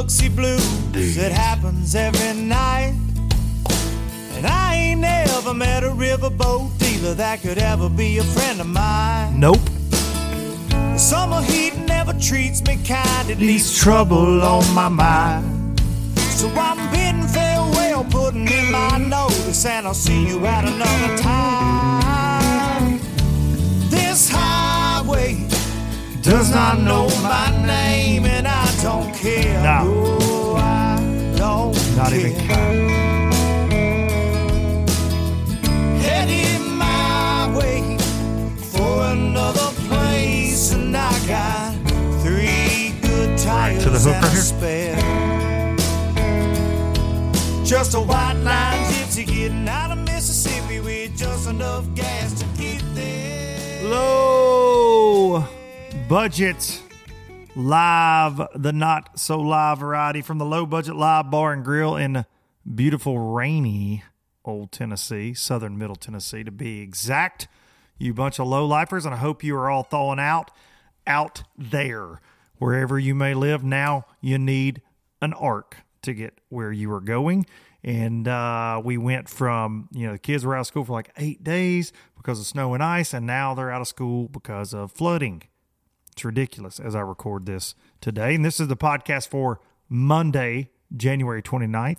Biloxi blues, it happens every night. And I ain't never met a riverboat dealer that could ever be a friend of mine. Nope. The summer heat never treats me kind, it leaves trouble on my mind. So I'm bidding farewell, putting in my notice, and I'll see you at another time. This highway does not know my name, and I don't care. No, I don't not care. even care. Headed my way for another place, and I got 3 good tires to the hook and right a here. spare. Just a white line gypsy getting out of Mississippi with just enough gas to get there. Low budget live, the not so live variety from the Low Budget Live Bar and Grill in beautiful, rainy Old Tennessee, southern Middle Tennessee to be exact. You bunch of low-lifers, and I hope you are all thawing out there. Wherever you may live, now you need an arc to get where you are going. And we went from, the kids were out of school for like 8 days because of snow and ice, and now they're out of school because of flooding. It's ridiculous as I record this today. And this is the podcast for Monday, January 29th,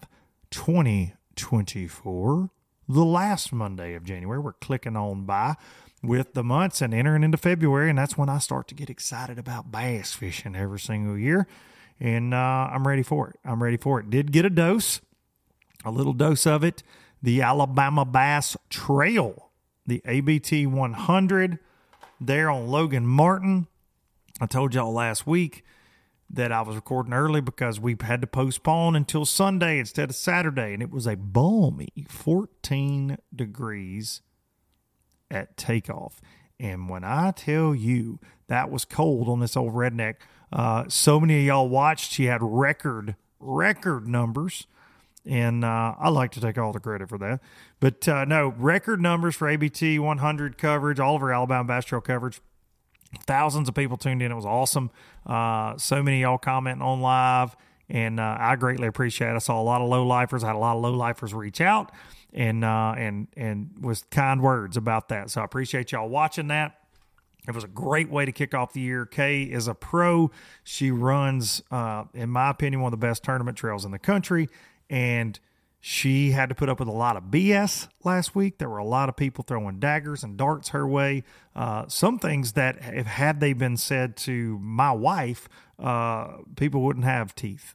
2024, the last Monday of January. We're clicking on by with the months and entering into February, and that's when I start to get excited about bass fishing every single year. And I'm ready for it. Did get a little dose of it. The Alabama Bass Trail, the ABT 100 there on Logan Martin. I told y'all last week that I was recording early because we had to postpone until Sunday instead of Saturday. And it was a balmy 14 degrees at takeoff. And when I tell you that was cold on this old redneck, so many of y'all watched. She had record numbers. And I like to take all the credit for that. But no, record numbers for ABT 100 coverage, all of our Alabama Bass Trail coverage. Thousands of people tuned in. It was awesome. So many of y'all commenting on live, and I greatly appreciate it. I saw a lot of low-lifers. I had a lot of low-lifers reach out and with kind words about that. So I appreciate y'all watching that. It was a great way to kick off the year. Kay is a pro. She runs, in my opinion, one of the best tournament trails in the country, and she had to put up with a lot of BS last week. There were a lot of people throwing daggers and darts her way. Some things that, had they been said to my wife, people wouldn't have teeth.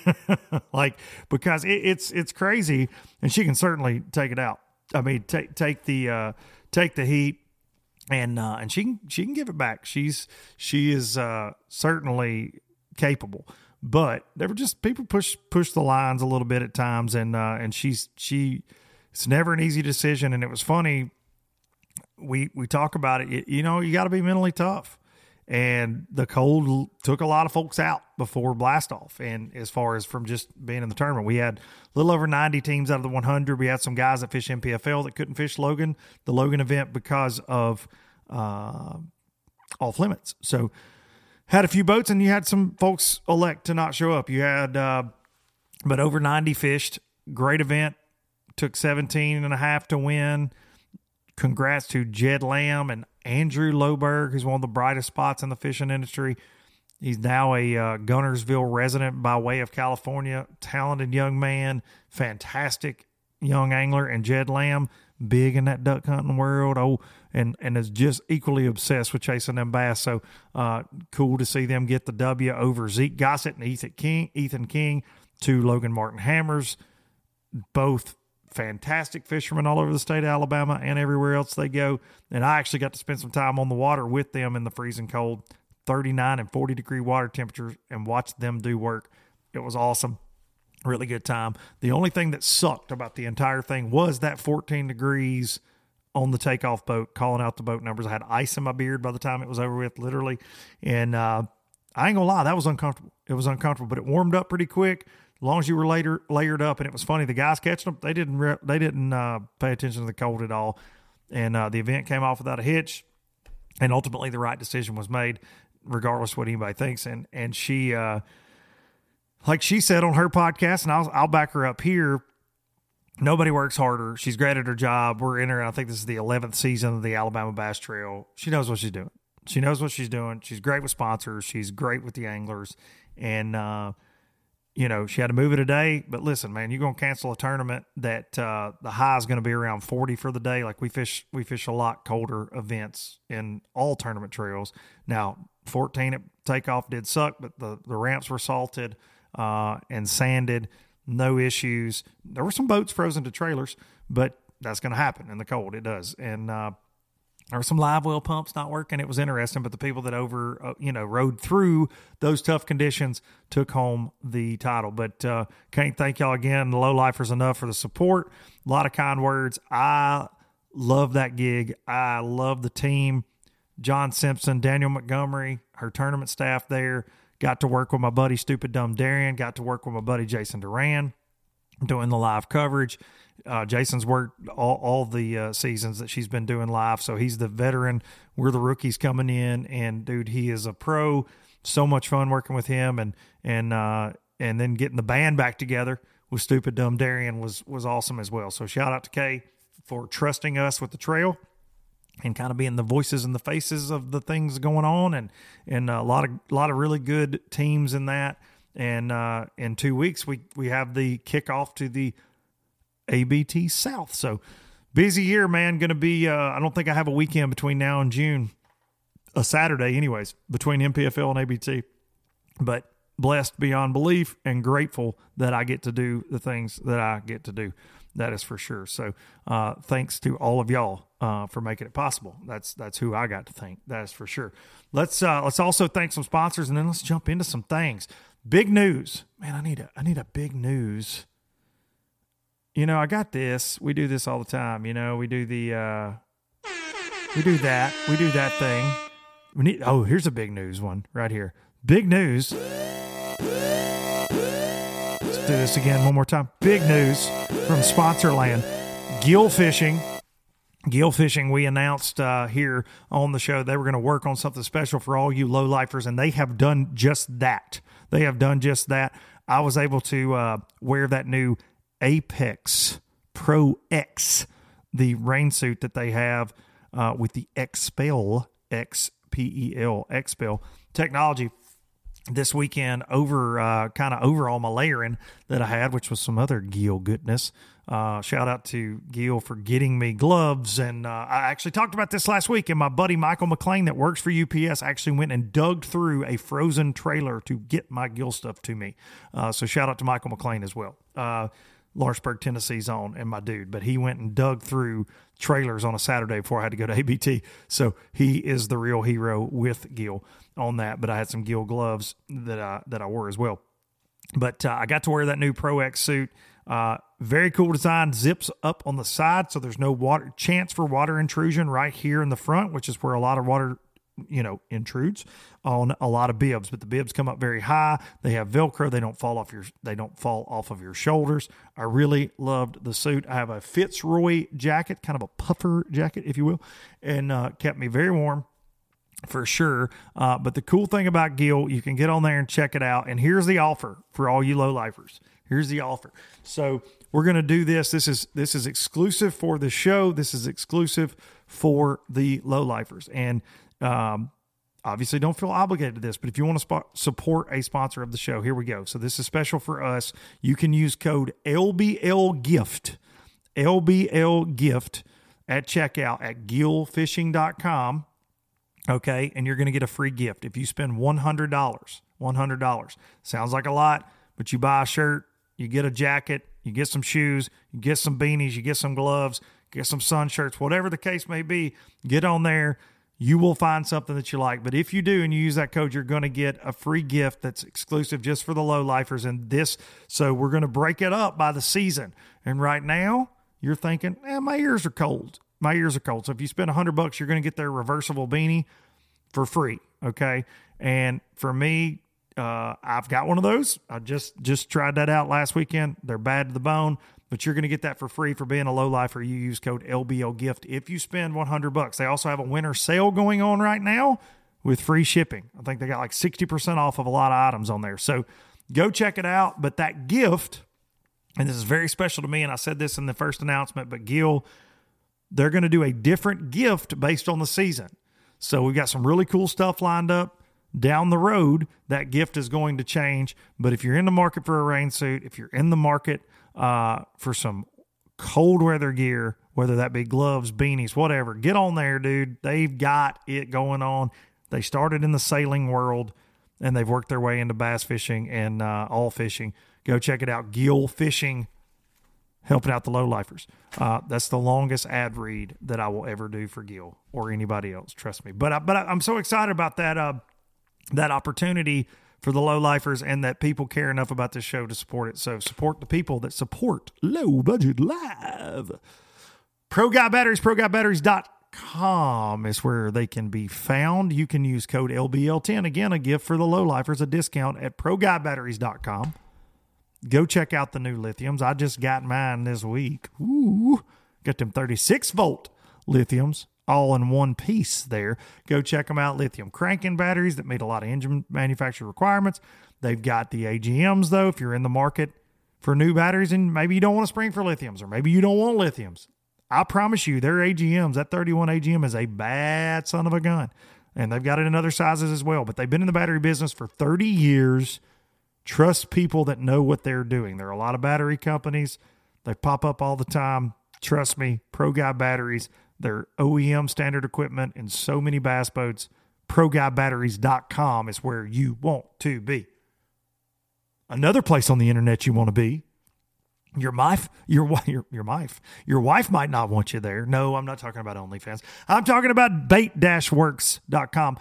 Because it's crazy, and she can certainly take it out. I mean, take the heat, and she can give it back. She is certainly capable. But they were just people push the lines a little bit at times, and it's never an easy decision. And it was funny. We talk about it. You got to be mentally tough, and the cold took a lot of folks out before blast off. And as far as from just being in the tournament, we had a little over 90 teams out of the 100. We had some guys that fish MPFL that couldn't fish the Logan event because of off limits. So. Had a few boats, and you had some folks elect to not show up. You had, but over 90 fished. Great event. Took 17 and a half to win. Congrats to Jed Lamb and Andrew Loberg, who's one of the brightest spots in the fishing industry. He's now a Gunnersville resident by way of California. Talented young man. Fantastic young angler. And Jed Lamb, big in that duck hunting world. And is just equally obsessed with chasing them bass. So cool to see them get the W over Zeke Gossett and Ethan King, two Logan Martin hammers, both fantastic fishermen all over the state of Alabama and everywhere else they go. And I actually got to spend some time on the water with them in the freezing cold, 39 and 40 degree water temperatures, and watch them do work. It was awesome. Really good time. The only thing that sucked about the entire thing was that 14 degrees on the takeoff boat, calling out the boat numbers. I had ice in my beard by the time it was over with, literally. And I ain't gonna lie, that was uncomfortable. It was uncomfortable, but it warmed up pretty quick. As long as you were layered up, and it was funny. The guys catching them, they didn't pay attention to the cold at all, and the event came off without a hitch. And ultimately, the right decision was made, regardless of what anybody thinks. And she like she said on her podcast, and I'll back her up here, nobody works harder. She's great at her job. We're in her, I think this is the 11th season of the Alabama Bass Trail. She knows what she's doing. She knows what she's doing. She's great with sponsors. She's great with the anglers. And, you know, she had to move it a day. But listen, man, you're going to cancel a tournament that the high is going to be around 40 for the day. Like we fish a lot colder events in all tournament trails. Now, 14 at takeoff did suck, but the ramps were salted and sanded. No issues. There were some boats frozen to trailers, but that's going to happen in the cold. It does. And there were some live well pumps not working. It was interesting, but the people that rode through those tough conditions took home the title. But can't thank y'all again, the Low Lifers, enough for the support. A lot of kind words. I love that gig. I love the team. John Simpson, Daniel Montgomery, her tournament staff there. Got to work with my buddy Stupid Dumb Darian. Got to work with my buddy Jason Duran doing the live coverage. Jason's worked all the seasons that she's been doing live, so he's the veteran. We're the rookies coming in, and dude, he is a pro. So much fun working with him, and then getting the band back together with Stupid Dumb Darian was awesome as well. So shout out to Kay for trusting us with the trail and kind of being the voices and the faces of the things going on, and a lot of really good teams in that. And in 2 weeks, we have the kickoff to the ABT South. So busy year, man. Going to be, I don't think I have a weekend between now and June, a Saturday anyways, between MPFL and ABT, but blessed beyond belief and grateful that I get to do the things that I get to do. That is for sure. So thanks to all of y'all for making it possible. That's who I got to thank. That is for sure. Let's also thank some sponsors, and then let's jump into some things. Big news, man. I need a big news. You know, I got this. We do this all the time. You know, we do that thing. Here's a big news one right here. Big news. Let's do this again one more time. Big news from Sponsorland. Gill Fishing. Gill Fishing, we announced here on the show they were going to work on something special for all you low lifers, and they have done just that. I was able to wear that new Apex Pro X, the rain suit that they have with the Xpel, Xpel, Xpel technology this weekend over all my layering that I had, which was some other Gill goodness. Shout out to Gill for getting me gloves. And I actually talked about this last week, and my buddy Michael McLean that works for UPS actually went and dug through a frozen trailer to get my Gill stuff to me. So shout out to Michael McLean as well. Lawrenceburg, Tennessee's on, and my dude, but he went and dug through trailers on a Saturday before I had to go to ABT. So he is the real hero with Gill on that. But I had some Gill gloves that I wore as well. But I got to wear that new Pro X suit. Very cool design, zips up on the side, so there's no chance for water intrusion right here in the front, which is where a lot of water intrudes on a lot of bibs. But the bibs come up very high. They have Velcro. They don't fall off of your shoulders. I really loved the suit. I have a Fitzroy jacket, kind of a puffer jacket, if you will, and kept me very warm for sure. But the cool thing about Gill, you can get on there and check it out. And here's the offer for all you low lifers. Here's the offer. So we're going to do this. This is exclusive for the show. This is exclusive for the low lifers. And obviously don't feel obligated to this, but if you want to support a sponsor of the show, here we go. So this is special for us. You can use code LBLGIFT at checkout at gillfishing.com. Okay. And you're going to get a free gift. If you spend $100, sounds like a lot, but you buy a shirt, you get a jacket, you get some shoes, you get some beanies, you get some gloves, get some sun shirts, whatever the case may be, get on there. You will find something that you like. But if you do and you use that code, you're going to get a free gift that's exclusive just for the low lifers. And so we're going to break it up by the season. And right now you're thinking, my ears are cold. So if you spend $100, you're going to get their reversible beanie for free. Okay. And for me, I've got one of those. I just tried that out last weekend. They're bad to the bone, but you're going to get that for free for being a low lifer. You use code LBLGIFT if you spend $100. They also have a winter sale going on right now with free shipping. I think they got like 60% off of a lot of items on there. So Go check it out. But that gift, and this is very special to me, and I said this in the first announcement, but Gill, they're going to do a different gift based on the season. So we've got some really cool stuff lined up. Down the road, that gift is going to change. But if you're in the market for a rain suit, if you're in the market for some cold weather gear, whether that be gloves, beanies, whatever, get on there, dude. They've got it going on. They started in the sailing world, and they've worked their way into bass fishing and all fishing. Go check it out. Gill Fishing, helping out the lowlifers. That's the longest ad read that I will ever do for Gill or anybody else. Trust me. But I'm so excited about that opportunity for the lowlifers, and that people care enough about this show to support it. So support the people that support Low Budget Live. Pro Guy Batteries, ProGuyBatteries.com is where they can be found. You can use code LBL10. Again, a gift for the lowlifers, a discount at ProGuyBatteries.com. Go check out the new lithiums. I just got mine this week. Ooh, got them 36-volt lithiums all in one piece there. Go check them out. Lithium cranking batteries that meet a lot of engine manufacturer requirements. They've got the AGMs, though, if you're in the market for new batteries and maybe you don't want to spring for lithiums, or maybe you don't want lithiums. I promise you, their AGMs, that 31 AGM is a bad son of a gun. And they've got it in other sizes as well. But they've been in the battery business for 30 years. Trust people that know what they're doing. There are a lot of battery companies. They pop up all the time. Trust me, Pro Guy Batteries, they're OEM standard equipment in so many bass boats. ProGuyBatteries.com is where you want to be. Another place on the internet you want to be, your wife might not want you there. No, I'm not talking about OnlyFans. I'm talking about bait-works.com.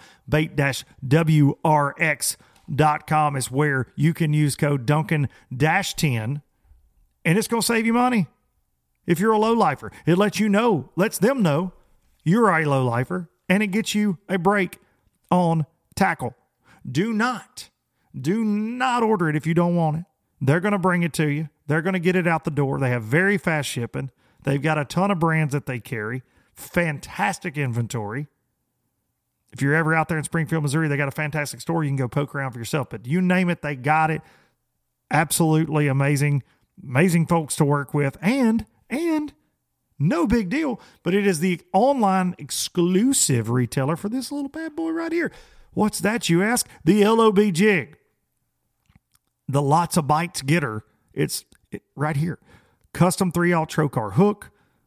Bait-WRX.com is where you can use code Duncan-10, and it's going to save you money. If you're a lowlifer, it lets them know you're a lowlifer, and it gets you a break on tackle. Do not order it if you don't want it. They're going to bring it to you. They're going to get it out the door. They have very fast shipping. They've got a ton of brands that they carry. Fantastic inventory. If you're ever out there in Springfield, Missouri, they got a fantastic store. You can go poke around for yourself. But you name it, they got it. Absolutely amazing folks to work with. And no big deal, but it is the online exclusive retailer for this little bad boy right here. What's that, you ask? The LOB Jig. The Lots of Bites getter. It's right here. Custom 3/0 trocar hook.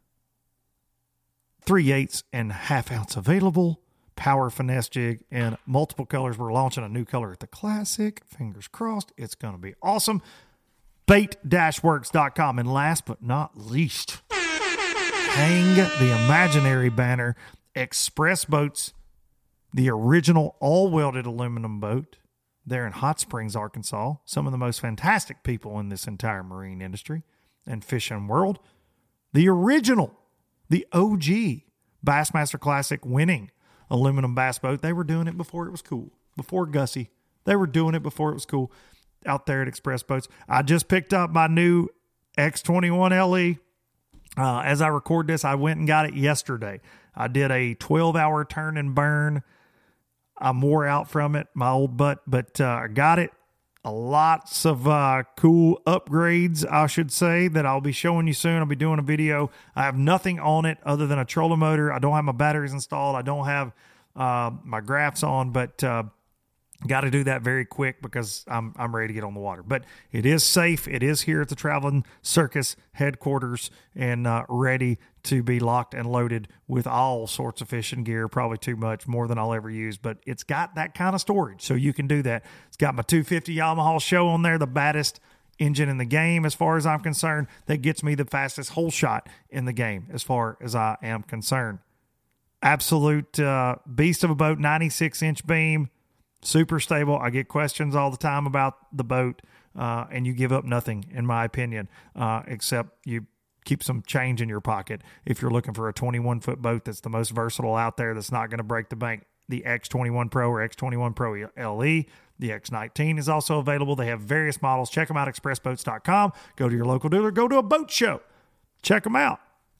3/8 and 1/2 ounce available. Power finesse jig in multiple colors. We're launching a new color at the Classic. Fingers crossed. It's going to be awesome. Bait-works.com. And last but not least, hang the imaginary banner. Express Boats, the original all-welded aluminum boat. They're in Hot Springs, Arkansas. Some of the most fantastic people in this entire marine industry and fishing world. The original, the OG Bassmaster Classic winning aluminum bass boat. They were doing it before it was cool. Before Gussie. They were doing it before it was cool out there at Express Boats. I just picked up my new X21 LE. As I record this, I went and got it yesterday. I did a 12-hour turn and burn. I'm wore out from it, my old butt, but I got it. Lots of cool upgrades, I should say, that I'll be showing you soon. I'll be doing a video. I have nothing on it other than a trolling motor. I don't have my batteries installed. I don't have my graphs on, but got to do that very quick because I'm ready to get on the water. But it is safe. It is here at the Traveling Circus headquarters and ready to be locked and loaded with all sorts of fishing gear. Probably too much, more than I'll ever use, but it's got that kind of storage, so you can do that. It's got my 250 Yamaha Show on there, the baddest engine in the game as far as I'm concerned. That gets me the fastest hole shot in the game as far as I am concerned. Absolute beast of a boat, 96-inch beam. Super stable. I get questions all the time about the boat, and you give up nothing, in my opinion, except you keep some change in your pocket. If you're looking for a 21-foot boat that's the most versatile out there, that's not going to break the bank, the X21 Pro or X21 Pro LE. The X19 is also available. They have various models. Check them out, expressboats.com. Go to your local dealer. Go to a boat show. Check them out.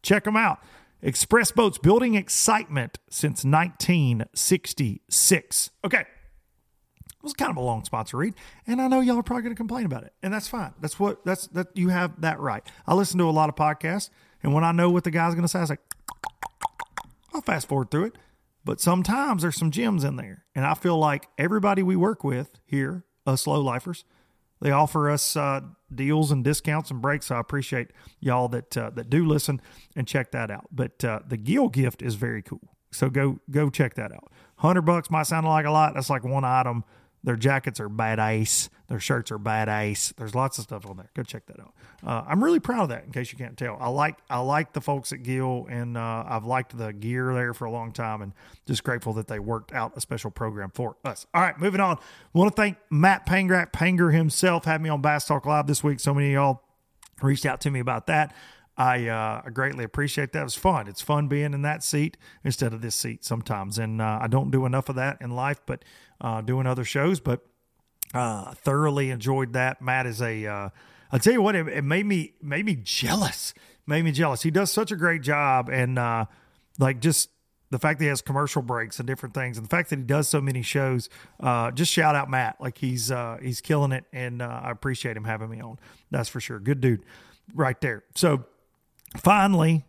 Express Boats, building excitement since 1966. Okay. was kind of a long sponsor read, and I know y'all are probably going to complain about it, and that's fine. That you have that right. I listen to a lot of podcasts, and when I know what the guy's going to say, I was like, I'll fast forward through it. But sometimes there's some gems in there, and I feel like everybody we work with here, us slow lifers, they offer us deals and discounts and breaks. So I appreciate y'all that do listen and check that out. But the Gill gift is very cool. So go check that out. $100 might sound like a lot. That's like one item. Their jackets are badass. Their shirts are badass. There's lots of stuff on there. Go check that out. I'm really proud of that, in case you can't tell. I like the folks at Gill, and I've liked the gear there for a long time, and just grateful that they worked out a special program for us. All right, moving on. Want to thank Matt Pangrak, Panger himself, had me on Bass Talk Live this week. So many of y'all reached out to me about that. I greatly appreciate that. It was fun. It's fun being in that seat instead of this seat sometimes. And I don't do enough of that in life, but doing other shows, but thoroughly enjoyed that. Matt is I'll tell you what, it made me jealous. He does such a great job. And like just the fact that he has commercial breaks and different things, and the fact that he does so many shows, just shout out Matt. Like he's killing it. And I appreciate him having me on. That's for sure. Good dude right there. So, Finally,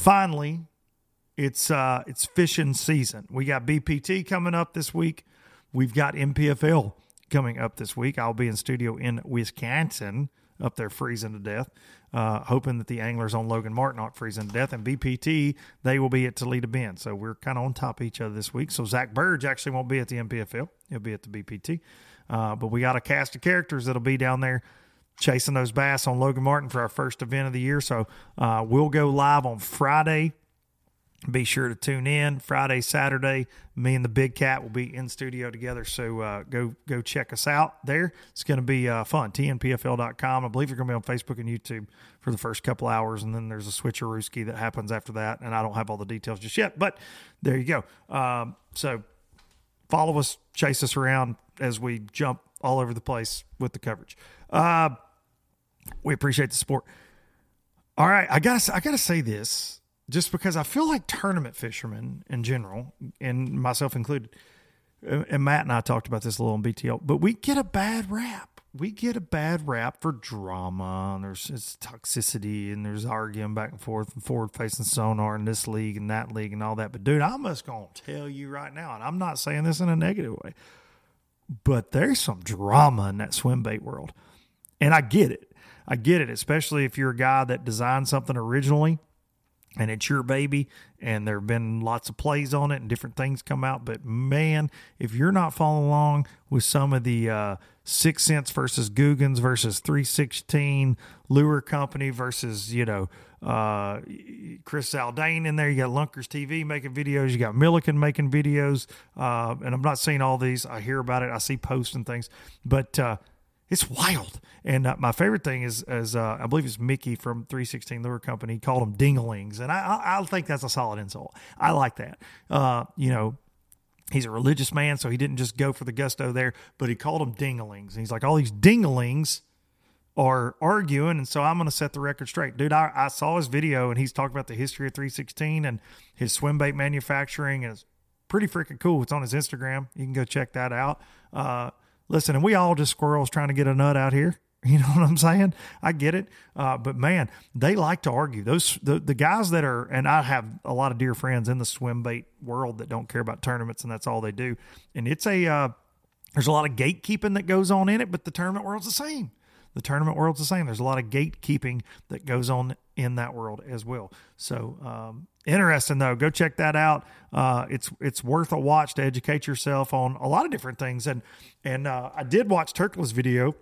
it's fishing season. We got BPT coming up this week. We've got MPFL coming up this week. I'll be in studio in Wisconsin, up there freezing to death, hoping that the anglers on Logan Martin aren't freezing to death. And BPT, they will be at Toledo Bend. So we're kind of on top of each other this week. So Zach Burge actually won't be at the MPFL. He'll be at the BPT. But we got a cast of characters that'll be down there chasing those bass on Logan Martin for our first event of the year. So we'll go live on Friday. Be sure to tune in. Friday, Saturday, me and the Big Cat will be in studio together. So go check us out there. It's going to be fun. TNPFL.com. I believe you're going to be on Facebook and YouTube for the first couple hours, and then there's a switcherooski that happens after that, and I don't have all the details just yet, but there you go. So follow us, chase us around as we jump all over the place with the coverage. We appreciate the support. All right, I gotta say this, just because I feel like tournament fishermen in general, and myself included, and Matt and I talked about this a little on BTL, but we get a bad rap. We get a bad rap for drama, and it's toxicity, and there's arguing back and forward-facing sonar in this league and that league and all that. But, dude, I'm just going to tell you right now, and I'm not saying this in a negative way, but there's some drama in that swim bait world. And I get it. Especially if you're a guy that designed something originally and it's your baby and there have been lots of plays on it and different things come out. But, man, if you're not following along with some of the 6 Cents versus Guggens versus 316 Lure Company versus, Chris Zaldane in there. You got Lunkers TV making videos. You got Milliken making videos. And I'm not seeing all these. I hear about it. I see posts and things. But it's wild. And my favorite thing is I believe it's Mickey from 316 Lure Company. He called them dinglings. And I think that's a solid insult. I like that. He's a religious man, so he didn't just go for the gusto there, but he called them dinglings. And he's like, all these dinglings are arguing, and so I'm going to set the record straight. Dude, I saw his video, and he's talking about the history of 316 and his swim bait manufacturing, and it's pretty freaking cool. It's on his Instagram. You can go check that out. Listen, and we all just squirrels trying to get a nut out here. You know what I'm saying? I get it. But, man, they like to argue. The guys that are – and I have a lot of dear friends in the swim bait world that don't care about tournaments, and that's all they do. And it's there's a lot of gatekeeping that goes on in it, but the tournament world's the same. There's a lot of gatekeeping that goes on in that world as well. So, interesting, though. Go check that out. It's worth a watch to educate yourself on a lot of different things. And I did watch Turkla's video.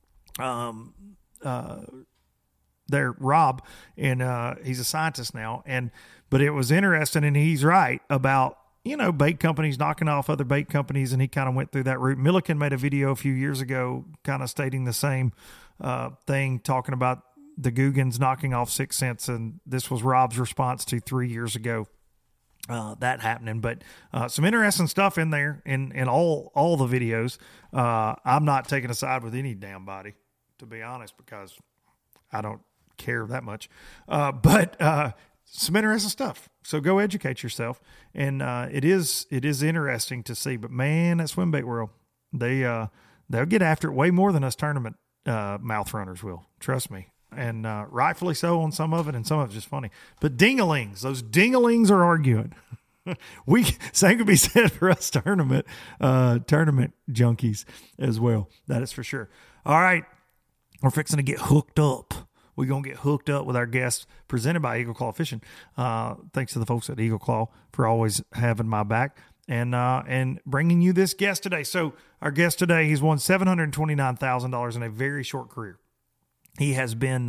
Rob, and he's a scientist now, but it was interesting, and he's right about, bait companies knocking off other bait companies, and he kind of went through that route. Milliken made a video a few years ago kind of stating the same thing, talking about the Guggens knocking off 6 Cents, and this was Rob's response to 3 years ago that happening. But some interesting stuff in there in all the videos. I'm not taking a side with any damn body, to be honest, because I don't care that much. But some interesting stuff. So go educate yourself. And it is interesting to see. But, man, that swim bait world, they'll get after it way more than us tournament mouth runners will. Trust me. And rightfully so on some of it, and some of it's just funny. But ding-a-lings, those ding-a-lings are arguing. Same could be said for us tournament junkies as well. That is for sure. All right, we're fixing to get hooked up. We're going to get hooked up with our guests presented by Eagle Claw Fishing. Thanks to the folks at Eagle Claw for always having my back and bringing you this guest today. So our guest today, he's won $729,000 in a very short career. He has been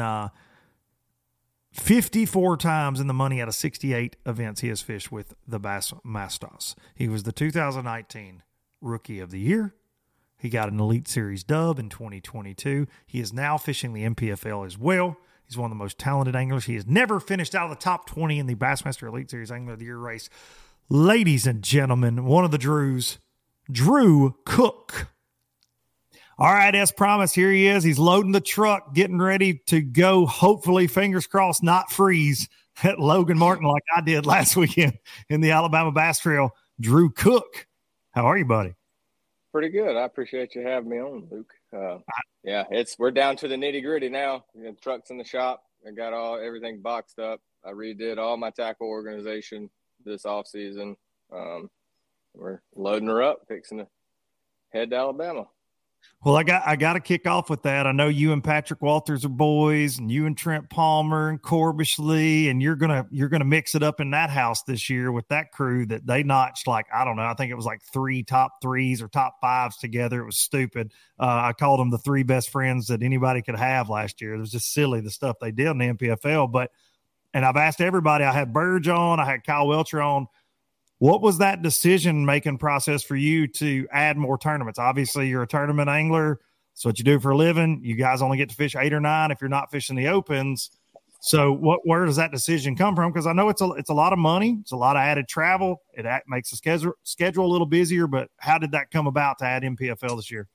54 times in the money out of 68 events he has fished with the Bassmasters. He was the 2019 Rookie of the Year. He got an Elite Series dub in 2022. He is now fishing the MPFL as well. He's one of the most talented anglers. He has never finished out of the top 20 in the Bassmaster Elite Series Angler of the Year race. Ladies and gentlemen, one of the Drews, Drew Cook. All right, as promised, here he is. He's loading the truck, getting ready to go, hopefully, fingers crossed, not freeze at Logan Martin like I did last weekend in the Alabama Bass Trail. Drew Cook. How are you, buddy? Pretty good. I appreciate you having me on, Luke. Yeah, we're down to the nitty gritty now. The truck's in the shop. I got everything boxed up. I redid all my tackle organization this off season. We're loading her up, fixing to head to Alabama. Well, I got to kick off with that. I know you and Patrick Walters are boys, and you and Trent Palmer and Corbish Lee, and you're gonna mix it up in that house this year with that crew that they notched, like, I don't know, I think it was like 3 top 3s or top 5s together. It was stupid. I called them the 3 best friends that anybody could have last year. It was just silly, the stuff they did in the MPFL. And I've asked everybody. I had Burge on, I had Kyle Welcher on. What was that decision-making process for you to add more tournaments? Obviously, you're a tournament angler. That's what you do for a living. You guys only get to fish 8 or 9 if you're not fishing the opens. So where does that decision come from? Because I know it's a lot of money. It's a lot of added travel. It makes the schedule a little busier. But how did that come about to add MPFL this year?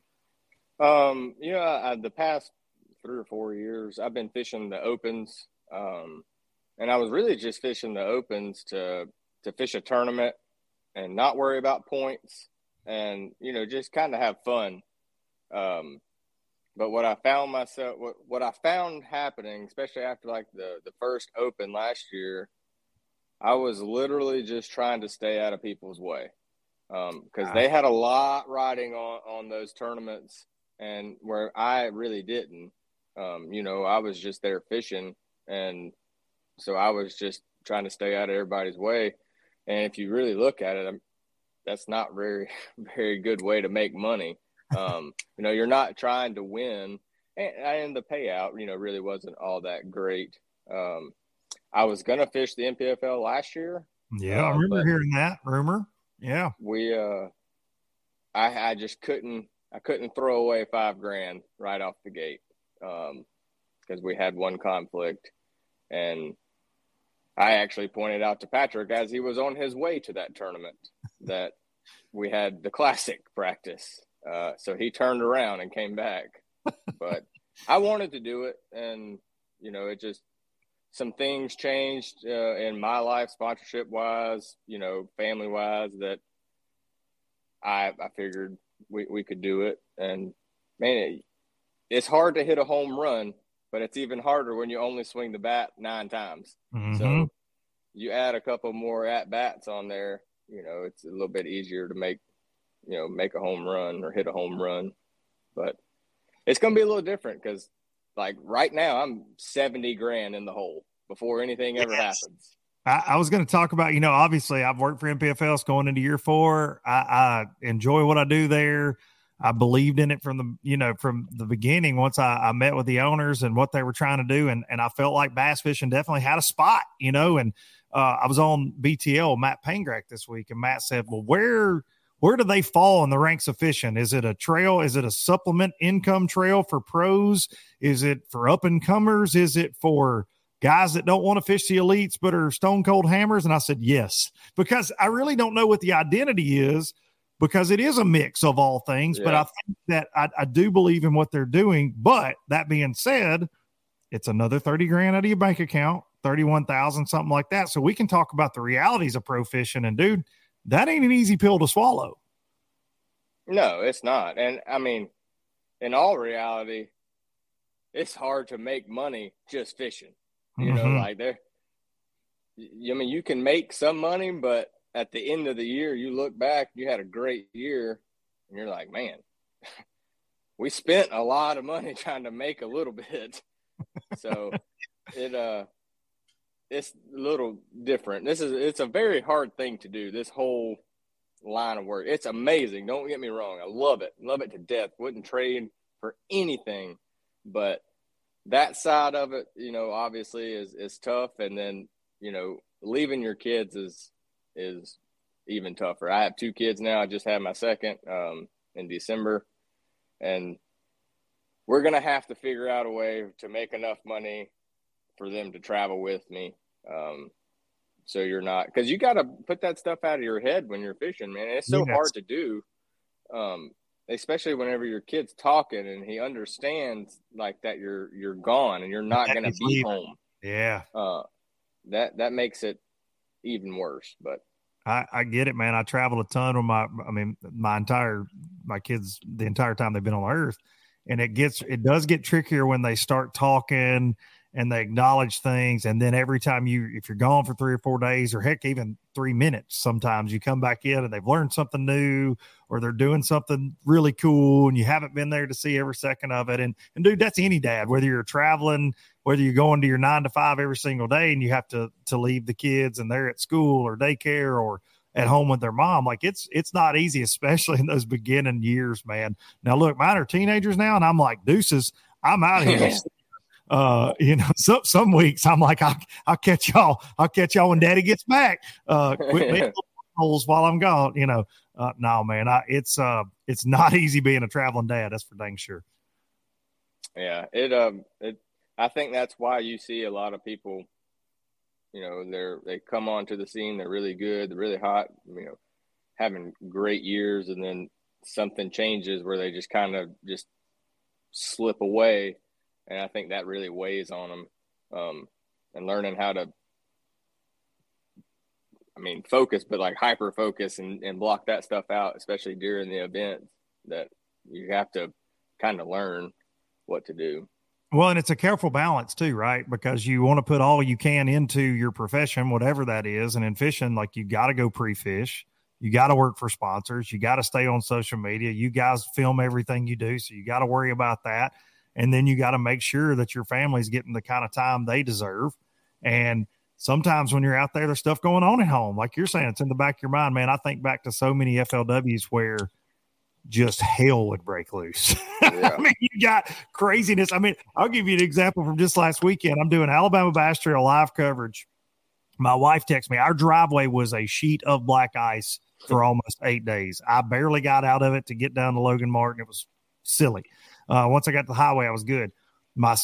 The past 3 or 4 years, I've been fishing the opens. And I was really just fishing the opens to fish a tournament and not worry about points and, just kind of have fun. But what I found happening, especially after like the first open last year, I was literally just trying to stay out of people's way. Because they had a lot riding on those tournaments and where I really didn't. I was just there fishing. And so I was just trying to stay out of everybody's way. And if you really look at it, that's not very, very good way to make money. You're not trying to win, and the payout, really wasn't all that great. I was going to fish the MPFL last year. Yeah, I remember hearing that rumor. Yeah. I just couldn't throw away $5,000 right off the gate because we had one conflict. And I actually pointed out to Patrick as he was on his way to that tournament that we had the classic practice. So he turned around and came back. But I wanted to do it. And, it just some things changed in my life, sponsorship-wise, family-wise, that I figured we could do it. And, man, it's hard to hit a home run. But it's even harder when you only swing the bat 9 times. Mm-hmm. So you add a couple more at-bats on there, it's a little bit easier to make a home run or hit a home run. But it's going to be a little different because, like, right now I'm $70,000 in the hole before anything ever happens. I was going to talk about, obviously I've worked for MPFL going into year 4. I enjoy what I do there. I believed in it from the beginning once I met with the owners and what they were trying to do. And I felt like bass fishing definitely had a spot, and I was on BTL, Matt Pangrack this week, and Matt said, well, where do they fall in the ranks of fishing? Is it a trail? Is it a supplement income trail for pros? Is it for up and comers? Is it for guys that don't want to fish the elites but are stone cold hammers? And I said, yes, because I really don't know what the identity is, because it is a mix of all things. Yeah. But I think that I do believe in what they're doing. But that being said, it's another $30,000 out of your bank account, 31,000, something like that. So we can talk about the realities of pro fishing. And dude, that ain't an easy pill to swallow. No, it's not. And I mean, in all reality, it's hard to make money just fishing. You know, Mm-hmm. like I mean, you can make some money, but at the end of the year, you look back, you had a great year, and you're like, man, we spent a lot of money trying to make a little bit. So it's a little different. It's a very hard thing to do, this whole line of work. It's amazing. Don't get me wrong. I love it to death. Wouldn't trade for anything. But that side of it, you know, obviously is tough. And then, you know, leaving your kids is even tougher. I have 2 kids now. I just had my second in December, and we're going to have to figure out a way to make enough money for them to travel with me. So you're not, because you got to put that stuff out of your head when you're fishing, man. And it's so hard to do, especially whenever your kid's talking and he understands like that you're gone and you're not going to be home. Yeah. That makes it even worse. But I get it, man. I traveled a ton with my kids the entire time they've been on Earth. And it does get trickier when they start talking and they acknowledge things. And then every time if you're gone for 3 or 4 days, or heck, even 3 minutes, sometimes you come back in and they've learned something new, or they're doing something really cool and you haven't been there to see every second of it. And dude, that's any dad, whether you're traveling, whether you're going to your 9 to 5 every single day and you have to leave the kids and they're at school or daycare or at home with their mom. Like it's not easy, especially in those beginning years, man. Now look, mine are teenagers now and I'm like, deuces, I'm out of here. You know, some weeks I'm like, I'll catch y'all when daddy gets back. Quit making holes while I'm gone. You know, no, man, it's not easy being a traveling dad. That's for dang sure. Yeah. I think that's why you see a lot of people, you know, they come onto the scene. They're really good. They're really hot, you know, having great years. And then something changes where they just kind of just slip away. And I think that really weighs on them, and learning how to, focus, but like hyper focus and block that stuff out, especially during the event, that you have to kind of learn what to do. Well, and it's a careful balance too, right? Because you want to put all you can into your profession, whatever that is. And in fishing, like you got to go pre-fish. You got to work for sponsors. You got to stay on social media. You guys film everything you do. So you got to worry about that. And then you got to make sure that your family's getting the kind of time they deserve. And sometimes when you're out there, there's stuff going on at home. Like you're saying, it's in the back of your mind, man. I think back to so many FLWs where just hell would break loose. Yeah. I mean, you got craziness. I mean, I'll give you an example from just last weekend. I'm doing Alabama Bass Trail live coverage. My wife texts me, our driveway was a sheet of black ice for almost 8 days. I barely got out of it to get down to Logan Martin. It was silly. Once I got to the highway, I was good. My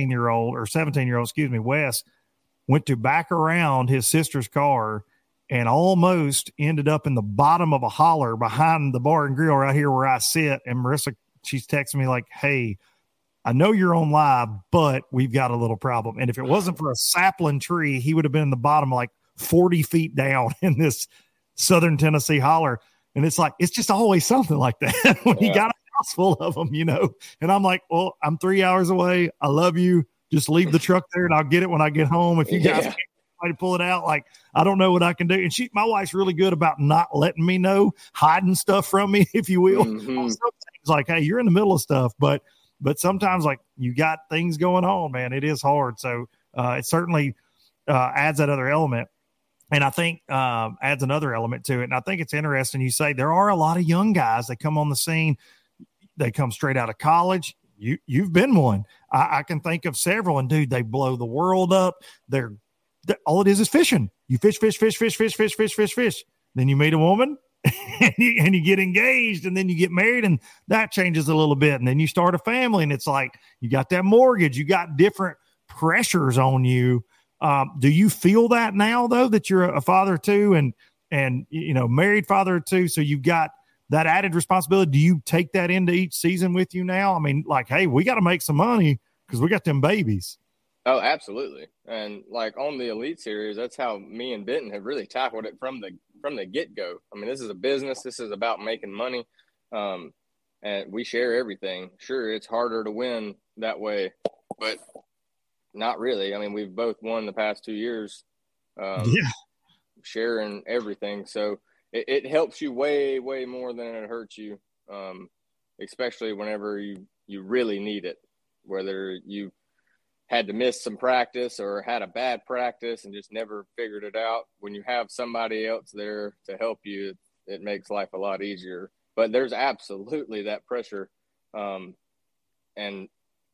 17-year-old, Wes, went to back around his sister's car and almost ended up in the bottom of a holler behind the bar and grill right here where I sit. And Marissa, she's texting me like, hey, I know you're on live, but we've got a little problem. And if it wasn't for a sapling tree, he would have been in the bottom like 40 feet down in this southern Tennessee holler. And it's like, it's just always something like that when you got a house full of them, you know. And I'm like, well, I'm 3 hours away. I love you. Just leave the truck there and I'll get it when I get home. If you guys can't to pull it out, like I don't know what I can do. And my wife's really good about not letting me know, hiding stuff from me, if you will. Mm-hmm. Sometimes like, hey, you're in the middle of stuff, but sometimes like you got things going on, man. It is hard. So it certainly adds that other element. And I think adds another element to it. And I think it's interesting. You say there are a lot of young guys that come on the scene. They come straight out of college. You've been one. I can think of several, and dude, they blow the world up. All it is fishing. You fish. Then you meet a woman and you get engaged, and then you get married, and that changes a little bit. And then you start a family, and it's like you got that mortgage. You got different pressures on you. Do you feel that now, though, that you're a father too, and you know, married father too? So you've got that added responsibility. Do you take that into each season with you now? I mean, like, hey, we got to make some money because we got them babies. Oh, absolutely. And like on the Elite Series, that's how me and Benton have really tackled it from the get-go. I mean, this is a business. This is about making money. And we share everything. Sure, it's harder to win that way, but not really. I mean, we've both won the past 2 years, sharing everything. So it helps you way, way more than it hurts you, especially whenever you really need it, whether you had to miss some practice or had a bad practice and just never figured it out. When you have somebody else there to help you, it makes life a lot easier. But there's absolutely that pressure. And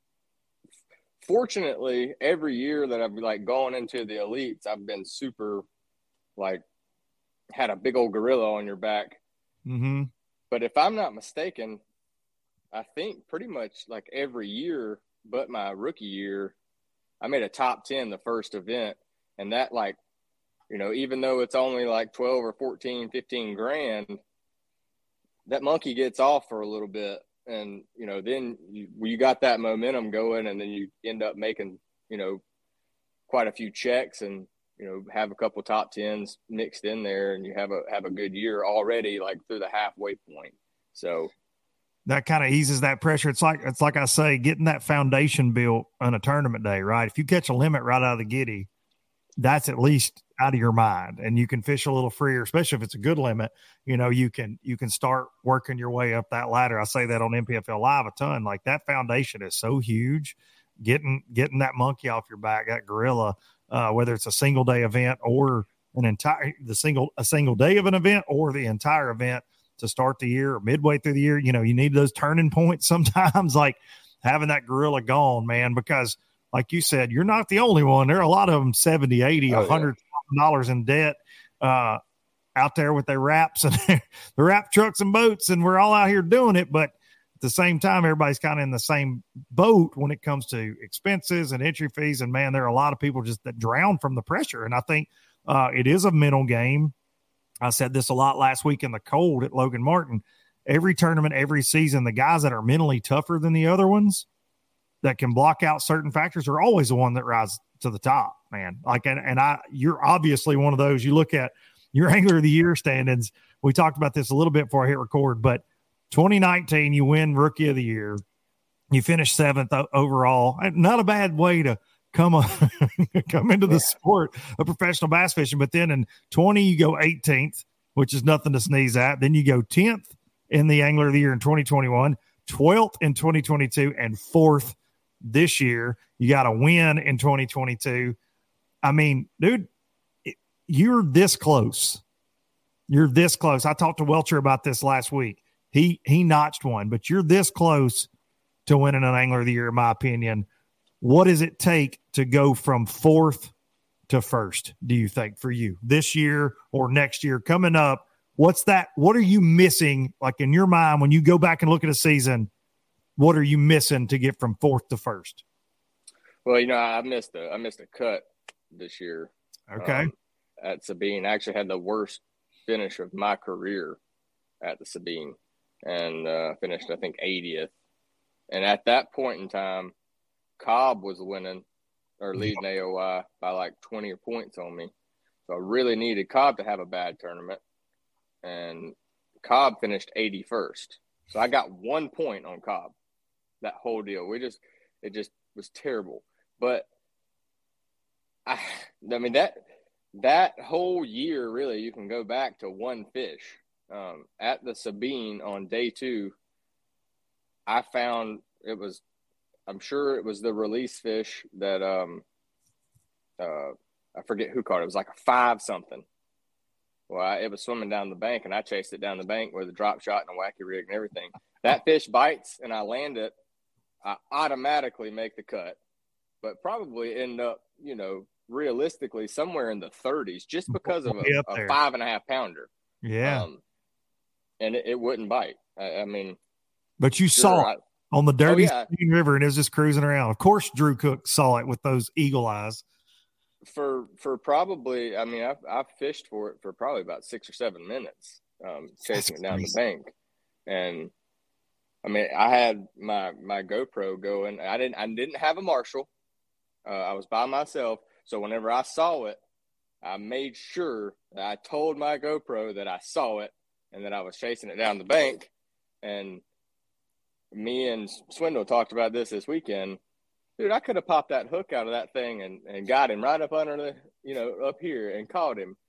fortunately, every year that I've like gone into the elites, I've been super like had a big old gorilla on your back. Mm-hmm. But if I'm not mistaken, I think pretty much like every year but my rookie year, I made a top 10 the first event. And that, like, you know, even though it's only like 12 or 14, 15 grand, that monkey gets off for a little bit. And, you know, then you got that momentum going, and then you end up making, you know, quite a few checks and, you know, have a couple top 10s mixed in there, and you have a good year already, like through the halfway point. So that kind of eases that pressure. It's like I say, getting that foundation built on a tournament day, right? If you catch a limit right out of the giddy, that's at least out of your mind, and you can fish a little freer, especially if it's a good limit. You know, you can start working your way up that ladder. I say that on NPFL Live a ton. Like, that foundation is so huge. Getting that monkey off your back, that gorilla, whether it's a single day event or a single day of an event or the entire event to start the year or midway through the year, you know, you need those turning points sometimes, like having that gorilla gone, man, because like you said, you're not the only one. There are a lot of them 70, 80, $100,000 in debt out there with their wraps and the wrap trucks and boats, and we're all out here doing it. But at the same time, everybody's kind of in the same boat when it comes to expenses and entry fees. And, man, there are a lot of people just that drown from the pressure. And I think it is a mental game. I said this a lot last week in the cold at Logan Martin. Every tournament, every season, the guys that are mentally tougher than the other ones that can block out certain factors are always the one that rises to the top, man. Like, you're obviously one of those. You look at your Angler of the Year standings. We talked about this a little bit before I hit record, but 2019, you win Rookie of the Year. You finish 7th overall. Not a bad way to come into the sport of professional bass fishing. But then in 20, you go 18th, which is nothing to sneeze at. Then you go 10th in the Angler of the Year in 2021, 12th in 2022, and 4th this year. You got a win in 2022. I mean, dude, you're this close. You're this close. I talked to Welcher about this last week. He notched one, but you're this close to winning an Angler of the Year, in my opinion. What does it take to go from 4th to 1st, do you think, for you this year or next year coming up? What are you missing, like, in your mind when you go back and look at a season? What are you missing to get from 4th to 1st? Well, you know, I missed a cut this year. Okay. At Sabine. I actually had the worst finish of my career at the Sabine, and finished, I think, 80th. And at that point in time, Cobb was winning or leading AOI by like 20 points on me. So I really needed Cobb to have a bad tournament. And Cobb finished 81st. So I got 1 point on Cobb, that whole deal. It just was terrible. But I mean, that whole year, really, you can go back to one fish. At the Sabine on day 2, I found I'm sure it was the release fish that I forget who caught it. It was like a 5-something. Well, it was swimming down the bank, and I chased it down the bank with a drop shot and a wacky rig and everything. That fish bites, and I land it. I automatically make the cut, but probably end up, you know, realistically somewhere in the 30s just because of a 5.5 pounder. Yeah. And it wouldn't bite. I mean, but you saw it on the dirty Sabine River, and it was just cruising around. Of course, Drew Cook saw it with those eagle eyes. For probably, I mean, I fished for it for probably about 6 or 7 minutes, chasing it down the bank. And I mean, I had my GoPro going. I didn't have a Marshall. I was by myself. So whenever I saw it, I made sure that I told my GoPro that I saw it and that I was chasing it down the bank. And me and Swindle talked about this weekend. Dude, I could have popped that hook out of that thing and got him right up under the, up here and caught him.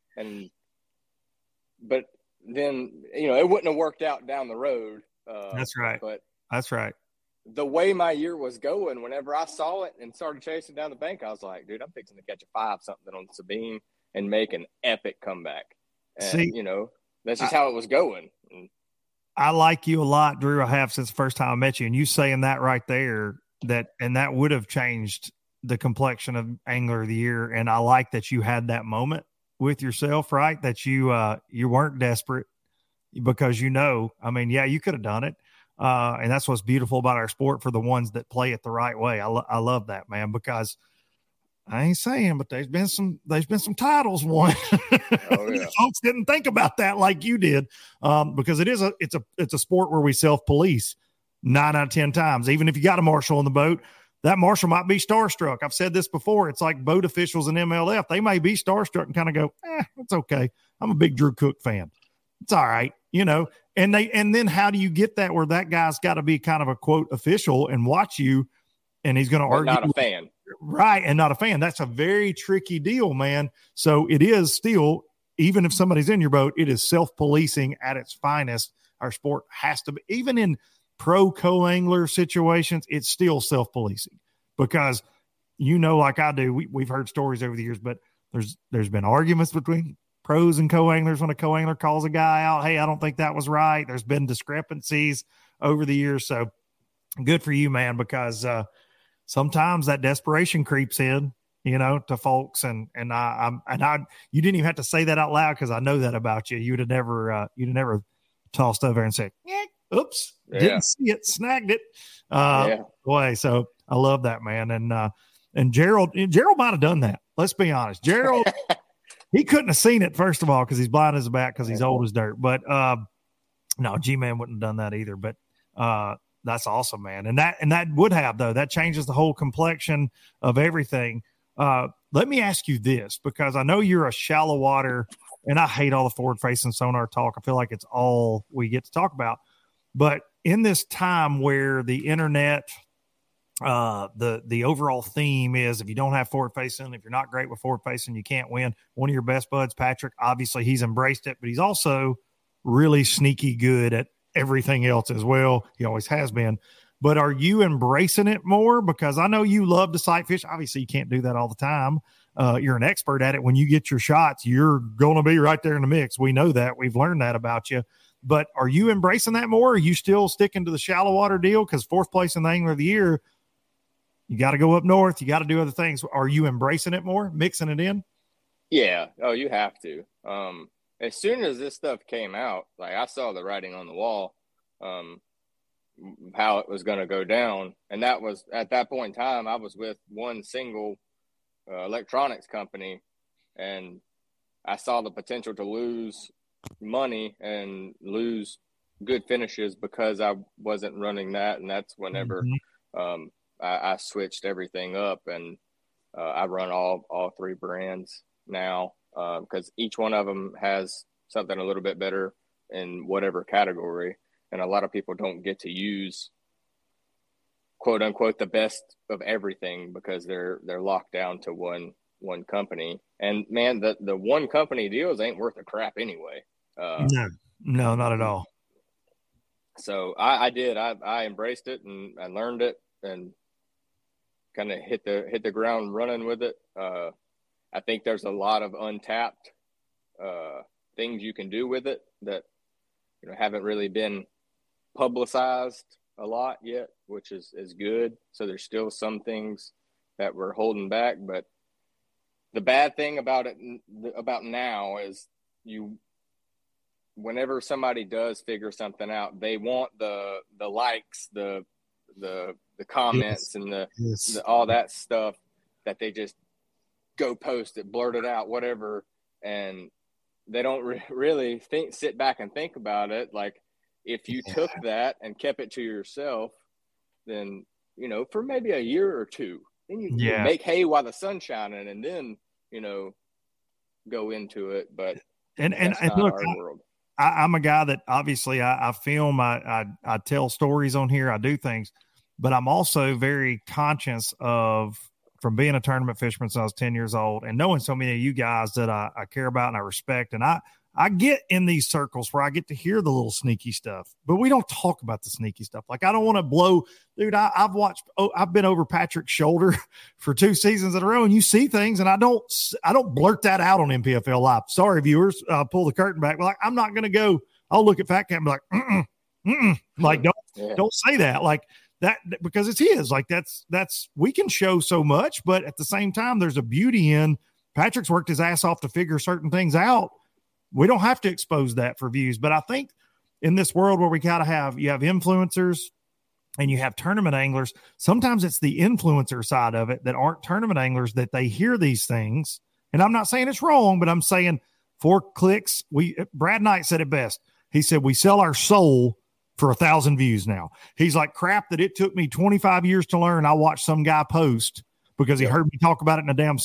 But then, it wouldn't have worked out down the road. That's right. But that's right. The way my year was going, whenever I saw it and started chasing down the bank, I was like, dude, I'm fixing to catch a 5-something on Sabine and make an epic comeback. And, See, that's just how it was going. I like you a lot, Drew. I have since the first time I met you. And you saying that right there, that would have changed the complexion of Angler of the Year. And I like that you had that moment with yourself, right? That you weren't desperate because you could have done it. And that's what's beautiful about our sport for the ones that play it the right way. I love that, man, because I ain't saying, but there's been some titles won. Oh, yeah. Folks didn't think about that like you did, because it's a sport where we self-police 9 out of 10 times. Even if you got a marshal on the boat, that marshal might be starstruck. I've said this before. It's like boat officials in MLF. They may be starstruck and kind of go, it's okay. I'm a big Drew Cook fan. It's all right, And then how do you get that where that guy's got to be kind of a quote official and watch you, and he's going to argue? Not a fan. Right, and not a fan. That's a very tricky deal, man. So it is still, even if somebody's in your boat, it is self-policing at its finest. Our sport has to be, even in pro co-angler situations, it's still self-policing because, like I do, we've heard stories over the years, but there's been arguments between pros and co-anglers when a co-angler calls a guy out. Hey, I don't think that was right. There's been discrepancies over the years. So good for you, man, because sometimes that desperation creeps in, to folks. And you didn't even have to say that out loud because I know that about you. You'd have never tossed over and said, oops, didn't see it, snagged it. Boy, so I love that, man. And Gerald might have done that. Let's be honest. Gerald, he couldn't have seen it, first of all, because he's blind as a bat because he's old as dirt. But no, G-Man wouldn't have done that either. But that's awesome, man. And that would have, though. That changes the whole complexion of everything. Let me ask you this, because I know you're a shallow water, and I hate all the forward-facing sonar talk. I feel like it's all we get to talk about. But in this time where the internet, the overall theme is if you don't have forward-facing, if you're not great with forward-facing, you can't win. One of your best buds, Patrick, obviously he's embraced it, but he's also really sneaky good at everything else as well. He always has been. But are you embracing it more? Because I know you love to sight fish. Obviously, you can't do that all the time. You're an expert at it. When you get your shots, you're going to be right there in the mix. We know that. We've learned that about you. But are you embracing that more? Or are you still sticking to the shallow water deal? Because 4th place in the Angler of the Year, you got to go up north. You got to do other things. Are you embracing it more, mixing it in? Yeah. Oh, you have to. As soon as this stuff came out, like I saw the writing on the wall, how it was going to go down. And that was, at that point in time, I was with one single electronics company, and I saw the potential to lose money and lose good finishes because I wasn't running that. And that's whenever I switched everything up, and I run all 3 brands now because each one of them has something a little bit better in whatever category. And a lot of people don't get to use, quote unquote, the best of everything because they're locked down to one company. And man, the one company deals ain't worth a crap anyway. No, not at all. So I did. I embraced it and I learned it and kind of hit the ground running with it. I think there's a lot of untapped things you can do with it that haven't really been publicized a lot yet, which is good. So there's still some things that we're holding back, but the bad thing about it about now is whenever somebody does figure something out, they want the likes, the comments, and the all that stuff that they just go post it, blurt it out, whatever, and they don't really sit back and think about it. Like, if you took that and kept it to yourself, then, for maybe a year or two, then you make hay while the sun's shining and then, go into it. But and look, I'm a guy that obviously I film, I tell stories on here, I do things, but I'm also very conscious of, from being a tournament fisherman since I was 10 years old and knowing so many of you guys that I care about and I respect. And I get in these circles where I get to hear the little sneaky stuff, but we don't talk about the sneaky stuff. Like, I don't want to blow, dude. I've been over Patrick's shoulder for 2 seasons in a row, and you see things, and I don't blurt that out on MPFL Live. Sorry, viewers, pull the curtain back. Like, I'm not going to go, I'll look at Fat Cat and be like, like, don't say that. Like that, because it's his, like, that's, we can show so much, but at the same time, there's a beauty in Patrick's worked his ass off to figure certain things out. We don't have to expose that for views. But I think in this world where we gotta have, you have influencers and you have tournament anglers, sometimes it's the influencer side of it that aren't tournament anglers, that they hear these things. And I'm not saying it's wrong, but I'm saying 4 clicks. Brad Knight said it best. He said, we sell our soul for 1,000 views now. He's like, crap that it took me 25 years to learn. I watched some guy post because he heard me talk about it in a damn,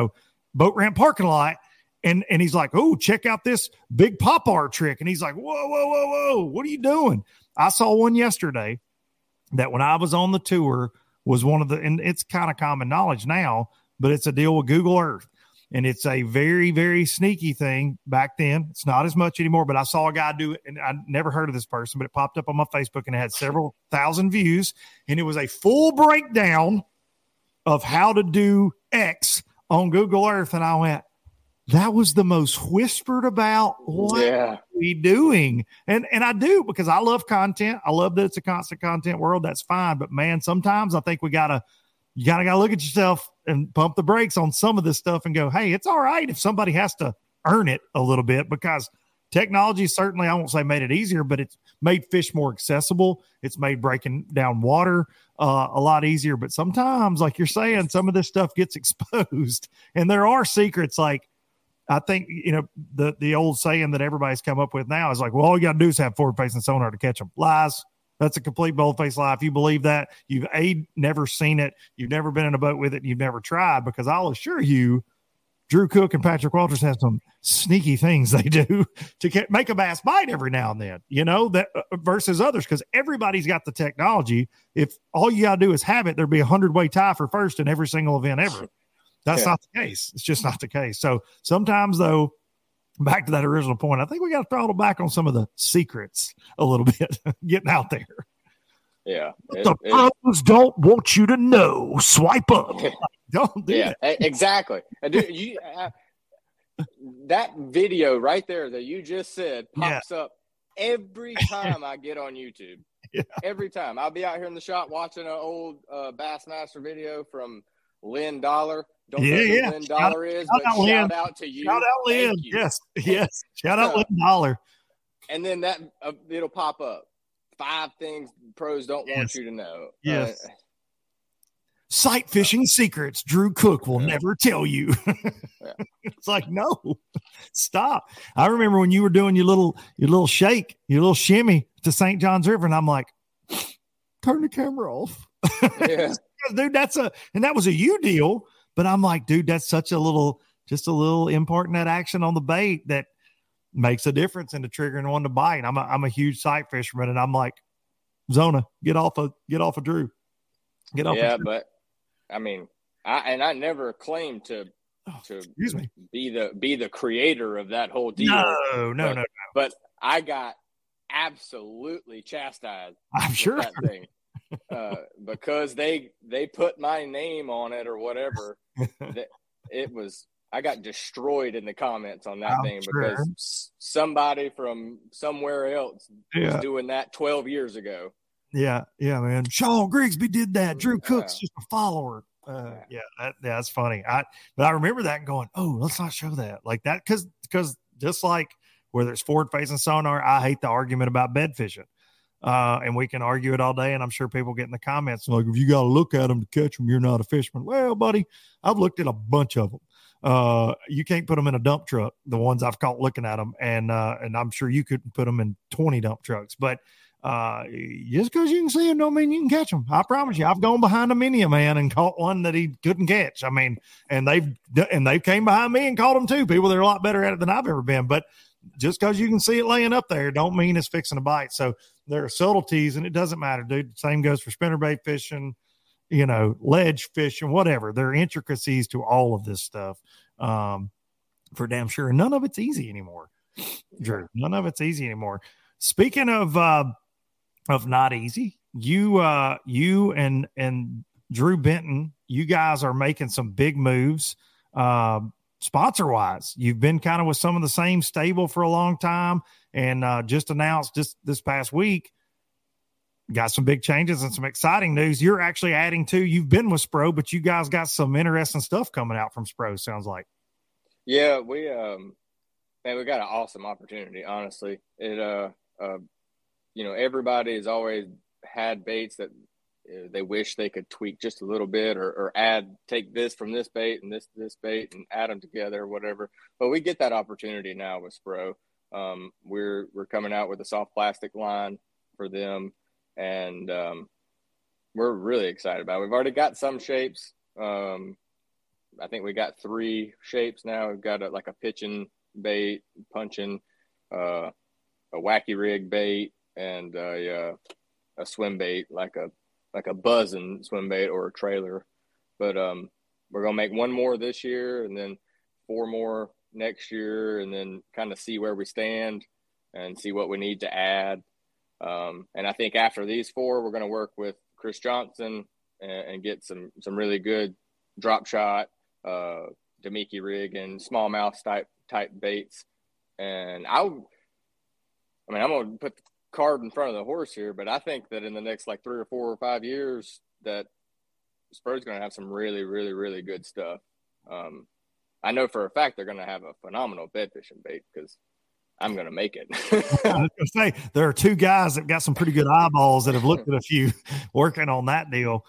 boat ramp parking lot. And he's like, oh, check out this big pop-ar trick. And he's like, whoa, what are you doing? I saw one yesterday that when I was on the tour was one of the, and it's kind of common knowledge now, but it's a deal with Google Earth. And it's a very, very sneaky thing back then. It's not as much anymore, but I saw a guy do it, and I never heard of this person, but it popped up on my Facebook and it had several thousand views. And it was a full breakdown of how to do X on Google Earth. And I went, that was the most whispered about. What are we doing? And I do, because I love content. I love that it's a constant content world. That's fine. But man, sometimes I think you gotta look at yourself and pump the brakes on some of this stuff and go, hey, it's all right if somebody has to earn it a little bit, because technology certainly, I won't say made it easier, but it's made fish more accessible. It's made breaking down water a lot easier. But sometimes, like you're saying, some of this stuff gets exposed, and there are secrets. Like, I think, the old saying that everybody's come up with now is like, well, all you got to do is have forward-facing sonar to catch them. Lies. That's a complete bold-faced lie. If you believe that, you've never seen it, you've never been in a boat with it, and you've never tried, because I'll assure you, Drew Cook and Patrick Walters have some sneaky things they do to make a bass bite every now and then, that versus others, because everybody's got the technology. If all you got to do is have it, there'd be a 100-way tie for first in every single event ever. That's not the case. It's just not the case. So sometimes, though, back to that original point, I think we got to throttle back on some of the secrets a little bit, getting out there. Yeah. The pros don't want you to know. Swipe up. Don't do that. Exactly. Dude, that video right there that you just said pops up every time I get on YouTube. Yeah. Every time. I'll be out here in the shop watching an old Bassmaster video from Lynn Dollar. Don't know who Lynn Dollar is, but shout out to you. Shout out Lynn. Yes. Shout out Lynn Dollar. And then that it'll pop up. 5 things pros don't want you to know. Yes. Sight fishing secrets Drew Cook will never tell you. It's like, no, stop. I remember when you were doing your little shake, your little shimmy to St. John's River, and I'm like, turn the camera off. Yeah. Dude, and that was a you deal. But I'm like, dude, that's just a little imparting that action on the bait that makes a difference in the triggering one to bite. I'm a huge sight fisherman, and I'm like, Zona, get off of Drew. Get off. Yeah, of Drew. But I mean, I never claimed to be the creator of that whole deal. No. But I got absolutely chastised. I'm sure. That thing. Because they put my name on it or whatever. I got destroyed in the comments on that thing because somebody from somewhere else was doing that 12 years ago. Yeah, man. Sean Grigsby did that. Drew Cook's just a follower. That's funny. But I remember that and going, oh, let's not show that like that, because just like whether it's forward-facing sonar, I hate the argument about bed fishing. And we can argue it all day, and I'm sure people get in the comments like, if you got to look at them to catch them, you're not a fisherman. Well, buddy, I've looked at a bunch of them. You can't put them in a dump truck, the ones I've caught looking at them, and I'm sure you couldn't put them in 20 dump trucks. But just because you can see them don't mean you can catch them. I promise you, I've gone behind a mini man and caught one that he couldn't catch. I mean, and they've came behind me and caught them too. People that are a lot better at it than I've ever been. But just because you can see it laying up there don't mean it's fixing to bite. So there are subtleties, and it doesn't matter, dude. Same goes for spinnerbait fishing, ledge fishing, whatever. There are intricacies to all of this stuff, for damn sure. And none of it's easy anymore, Drew. None of it's easy anymore. Speaking of not easy, you and Drew Benton, you guys are making some big moves. Sponsor wise, you've been kind of with some of the same stable for a long time, and just announced just this past week, got some big changes and some exciting news. You're actually adding to, you've been with Spro, but you guys got some interesting stuff coming out from Spro, sounds like. Yeah, we got an awesome opportunity, honestly. It everybody has always had baits that they wish they could tweak just a little bit or take this from this bait and this bait and add them together or whatever. But we get that opportunity now with Spro. We're coming out with a soft plastic line for them, and we're really excited about it. We've already got some shapes. I think we got 3 shapes now. We've got a pitching bait, punching, a wacky rig bait, and a swim bait, like a buzzing swim bait or a trailer. But we're going to make 1 more this year and then 4 more next year, and then kind of see where we stand and see what we need to add. And I think after these 4, we're going to work with Chris Johnson and get some really good drop shot, Damiki rig and smallmouth type baits. And I'm going to put the cart in front of the horse here, but I think that in the next 3 or 4 or 5 years that Spro's going to have some really, really, really good stuff. I know for a fact they're going to have a phenomenal bed fishing bait because I'm going to make it. I was going to say, there are 2 guys that got some pretty good eyeballs that have looked at a few working on that deal.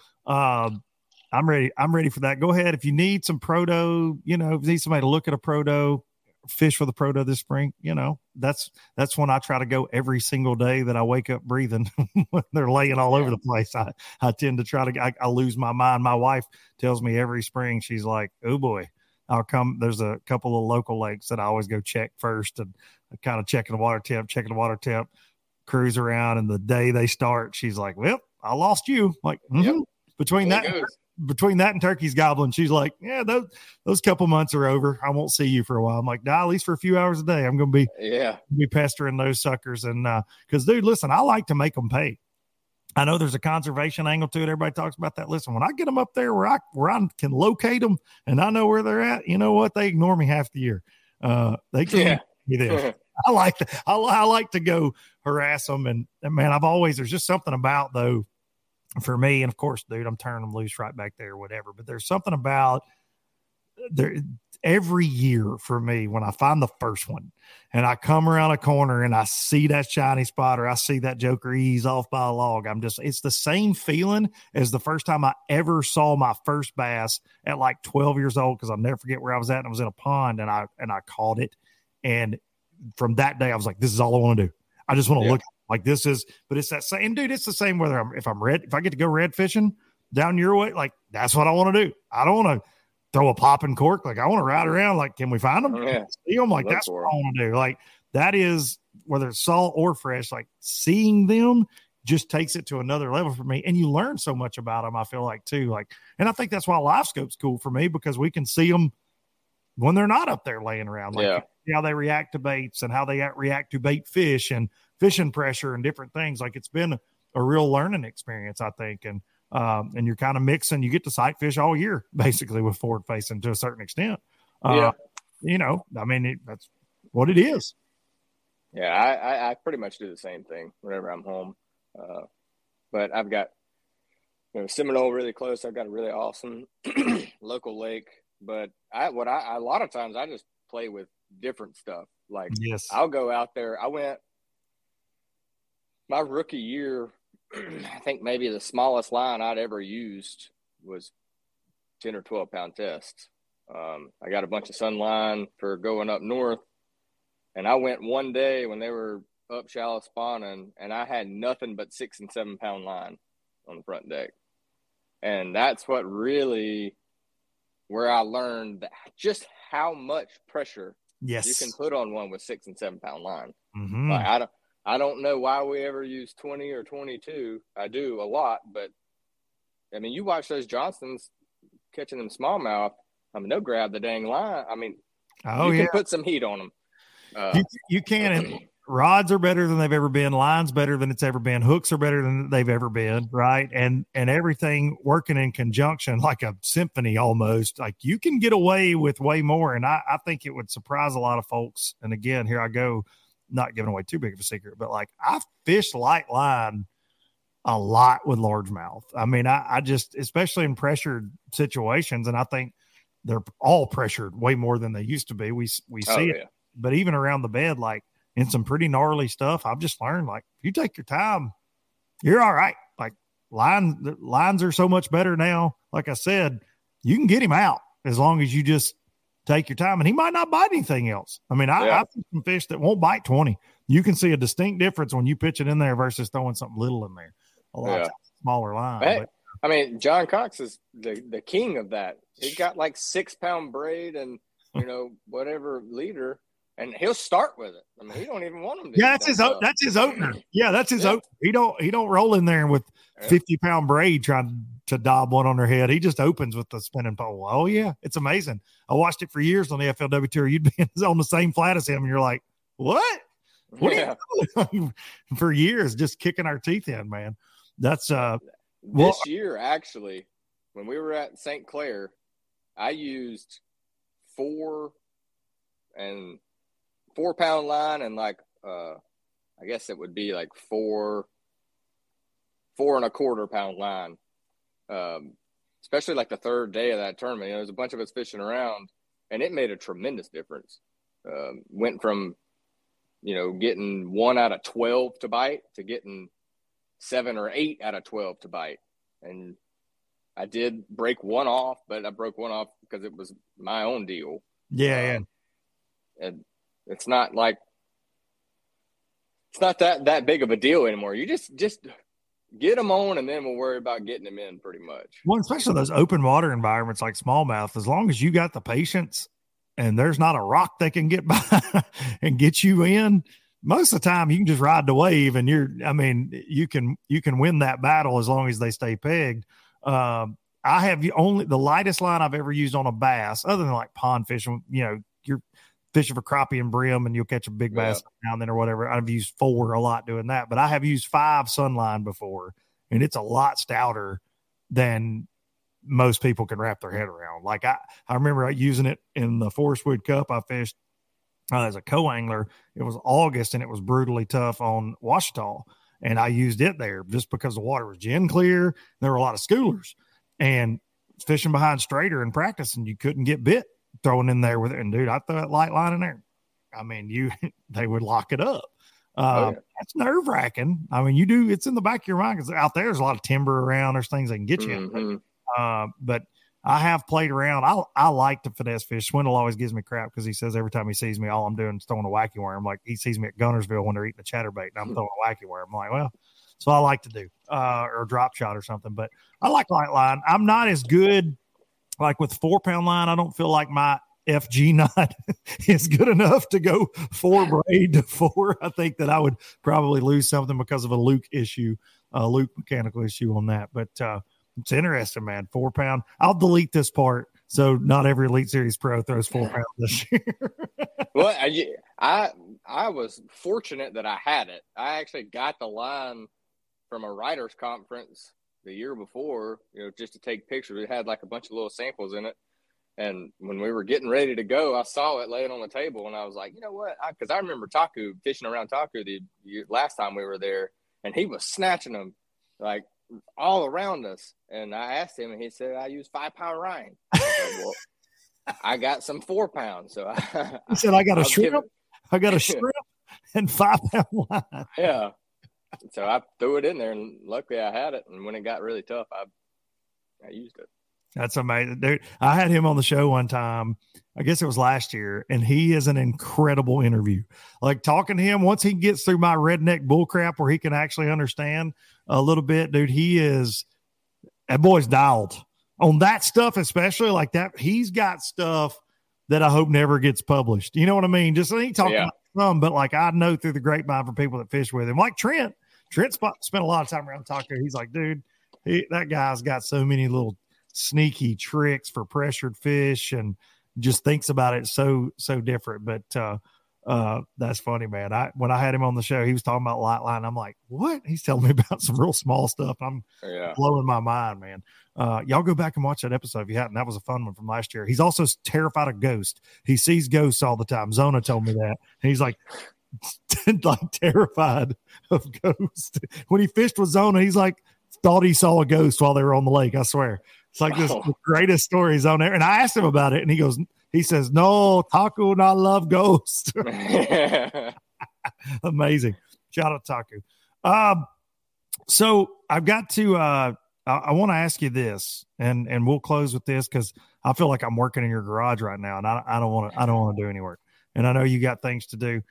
I'm ready for that. Go ahead. If you need some proto, if you need somebody to look at a proto, fish for the proto this spring, that's when I try to go every single day that I wake up breathing. When they're laying all over the place, I tend to try to, I lose my mind. My wife tells me every spring, she's like, oh boy, there's a couple of local lakes that I always go check first, and kind of checking the water temp, cruise around. And the day they start, she's like, well, I lost you. Like, mm-hmm. Yep. Between that and turkeys gobbling, she's like, yeah, those couple months are over. I won't see you for a while. I'm like, nah, at least for a few hours a day, I'm going to be pestering those suckers. And because, dude, listen, I like to make them pay. I know there's a conservation angle to it. Everybody talks about that. Listen, when I get them up there where I can locate them and I know where they're at, you know what? They ignore me half the year. They can be there. I like that. I like to go harass them. And man, there's just something about, though, for me, and of course, dude, I'm turning them loose right back there, whatever. But there's something about there every year for me when I find the first one and I come around a corner and I see that shiny spot or I see that joker ease off by a log. It's the same feeling as the first time I ever saw my first bass at 12 years old, because I'll never forget where I was at, and I was in a pond and I caught it. And from that day, I was like, this is all I want to do. I just want to look like this is, but it's that same, dude. It's the same whether if I get to go red fishing down your way, that's what I want to do. I don't want to throw a popping cork. I want to ride around. can we find them? Yeah. See them? That's what I want to do. That is, whether it's salt or fresh, seeing them just takes it to another level for me. And you learn so much about them, I feel like, too. And I think that's why Live Scope's cool for me, because we can see them when they're not up there laying around. How they react to baits and how they react to bait fish and fishing pressure and different things. It's been a real learning experience, I think. And you're kind of mixing, you get to sight fish all year, basically, with forward facing to a certain extent. That's what it is. Yeah. I pretty much do the same thing whenever I'm home. But I've got, Seminole really close. I've got a really awesome local lake, but a lot of times I just play with different stuff. I'll go out there. I went my rookie year, I think maybe the smallest line I'd ever used was 10 or 12 pound tests. I got a bunch of sun line for going up north, and I went one day when they were up shallow spawning, and I had nothing but 6 and 7 pound line on the front deck. And that's where I learned just how much pressure Yes. You can put on one with 6 and 7 pound line. Mm-hmm. Like, I don't know why we ever use 20 or 22. I do a lot, but I mean, you watch those Johnsons catching them smallmouth. I mean, they'll grab the dang line. I mean, you can put some heat on them. You can. And rods are better than they've ever been. Lines better than it's ever been. Hooks are better than they've ever been. Right. And everything working in conjunction, like a symphony almost. Like you can get away with way more. And I think it would surprise a lot of folks. And again, here I go, not giving away too big of a secret, but like I fish light line a lot with largemouth. I mean, I just, especially in pressured situations, and I think they're all pressured way more than they used to be. We see it, but even around the bed, like in some pretty gnarly stuff, I've just learned, like, if you take your time, you're all right. Like lines are so much better now. Like I said, you can get him out as long as you just take your time, and he might not bite anything else. I mean, I've seen some fish that won't bite 20. You can see a distinct difference when you pitch it in there versus throwing something little in there. A lot of smaller line. Hey, I mean, John Cox is the king of that. He's got like 6 pound braid and, whatever leader, and he'll start with it. I mean, he don't even want him to. Yeah, that's his opener. Yeah, that's his opener. He don't roll in there with 50 pound braid trying to dob one on their head. He just opens with the spinning pole. Oh yeah, it's amazing. I watched it for years on the FLW tour. You'd be on the same flat as him, and you're like, what? What are you doing? For years, just kicking our teeth in, man. That's this year actually, when we were at St. Clair, I used 4 pound line and like I guess it would be like 4 1/4 pound line. Especially like the third day of that tournament, there's a bunch of us fishing around, and it made a tremendous difference. Went from, getting 1 out of 12 to bite to getting 7 or 8 out of 12 to bite. And I did break one off, but I broke one off because it was my own deal. Yeah. And it's not like, it's not that big of a deal anymore. You just get them on, and then we'll worry about getting them in pretty much. Well, especially those open water environments like smallmouth, as long as you got the patience and there's not a rock they can get by and get you in, most of the time you can just ride the wave, and you can win that battle as long as they stay pegged. I have the lightest line I've ever used on a bass, other than like pond fishing, you're fishing for crappie and brim and you'll catch a big bass now and then or whatever. I've used 4 a lot doing that, but I have used 5 sunline before, and it's a lot stouter than most people can wrap their head around. Like I remember using it in the Forest Wood Cup I fished as a co-angler. It was August and it was brutally tough on Ouachita, and I used it there just because the water was gin clear. There were a lot of schoolers, and fishing behind straighter and practice, and you couldn't get bit throwing in there with it. And dude, I throw that light line in there. I mean, they would lock it up. That's nerve wracking. I mean, it's in the back of your mind because out there's a lot of timber around. There's things that can get you in. But I have played around. I like to finesse fish. Swindle always gives me crap because he says every time he sees me, all I'm doing is throwing a wacky worm. Like he sees me at Gunnersville when they're eating a chatterbait and I'm throwing a wacky worm. I'm like, well, that's what I like to do, or drop shot or something. But I like light line. I'm not as good. Like with 4 pound line, I don't feel like my FG knot is good enough to go 4 braid to 4. I think that I would probably lose something because of a Luke mechanical issue on that. But it's interesting, man. 4 pound. I'll delete this part so not every Elite Series pro throws 4 pounds this year. Well, I was fortunate that I had it. I actually got the line from a writers conference the year before, just to take pictures. It had like a bunch of little samples in it. And when we were getting ready to go, I saw it laying on the table, and I was like, you know what? Because I remember Taku fishing around Taku the last time we were there, and he was snatching them like all around us. And I asked him, and he said, I use 5 pound Ryan. I said, well, I got some 4 pounds. So he said, I got a shrimp. I got a shrimp and 5 pound line. Yeah. So I threw it in there, and luckily I had it. And when it got really tough, I used it. That's amazing, dude. I had him on the show one time. I guess it was last year, and he is an incredible interview. Like talking to him, once he gets through my redneck bullcrap where he can actually understand a little bit, dude, that boy's dialed on that stuff, especially like that. He's got stuff that I hope never gets published. You know what I mean? Just ain't talking Yeah. about some, but like I know through the grapevine from people that fish with him, like Trent. Trent spent a lot of time around Taco. He's like, dude, that guy's got so many little sneaky tricks for pressured fish and just thinks about it so different. But that's funny, man. When I had him on the show, he was talking about light line. I'm like, what? He's telling me about some real small stuff. I'm blowing my mind, man. Y'all go back and watch that episode if you haven't. That was a fun one from last year. He's also terrified of ghosts. He sees ghosts all the time. Zona told me that. And he's like terrified of ghosts. When he fished with Zona, he's like thought he saw a ghost while they were on the lake. I swear. It's like the greatest stories on there. And I asked him about it, and he says, no, Taco not love ghosts. Amazing. Shout out Taco. So I've got to I want to ask you this, and we'll close with this because I feel like I'm working in your garage right now, and I don't want to do any work. And I know you got things to do.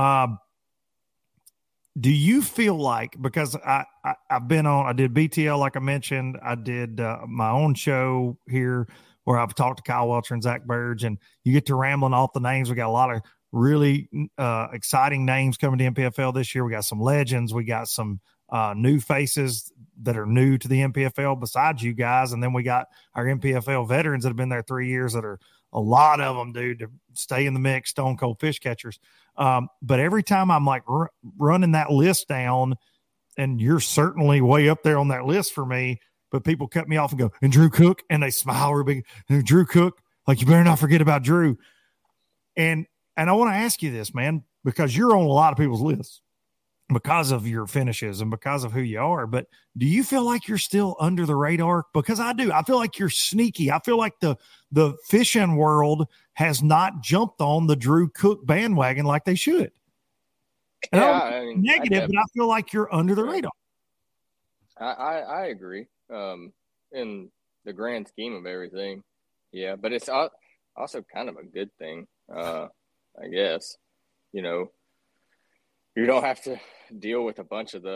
Do you feel like, because I did BTL, like I mentioned, I did my own show here where I've talked to Kyle Welcher and Zach Burge, and you get to rambling off the names. We got a lot of really exciting names coming to NPFL this year. We got some legends. We got some new faces that are new to the NPFL besides you guys. And then we got our NPFL veterans that have been there 3 years that are a lot of them, dude, to stay in the mix, stone cold fish catchers. But every time I'm like running that list down, and you're certainly way up there on that list for me, but people cut me off and go, and Drew Cook, and they smile real big. And Drew Cook, like, you better not forget about Drew. And I want to ask you this, man, because you're on a lot of people's lists because of your finishes and because of who you are. But do you feel like you're still under the radar? Because I do. I feel like you're sneaky. I feel like the fishing world has not jumped on the Drew Cook bandwagon like they should. And I mean, negative, but I feel like you're under the radar. I agree. In the grand scheme of everything. Yeah. But it's also kind of a good thing. I guess, you don't have to deal with a bunch of the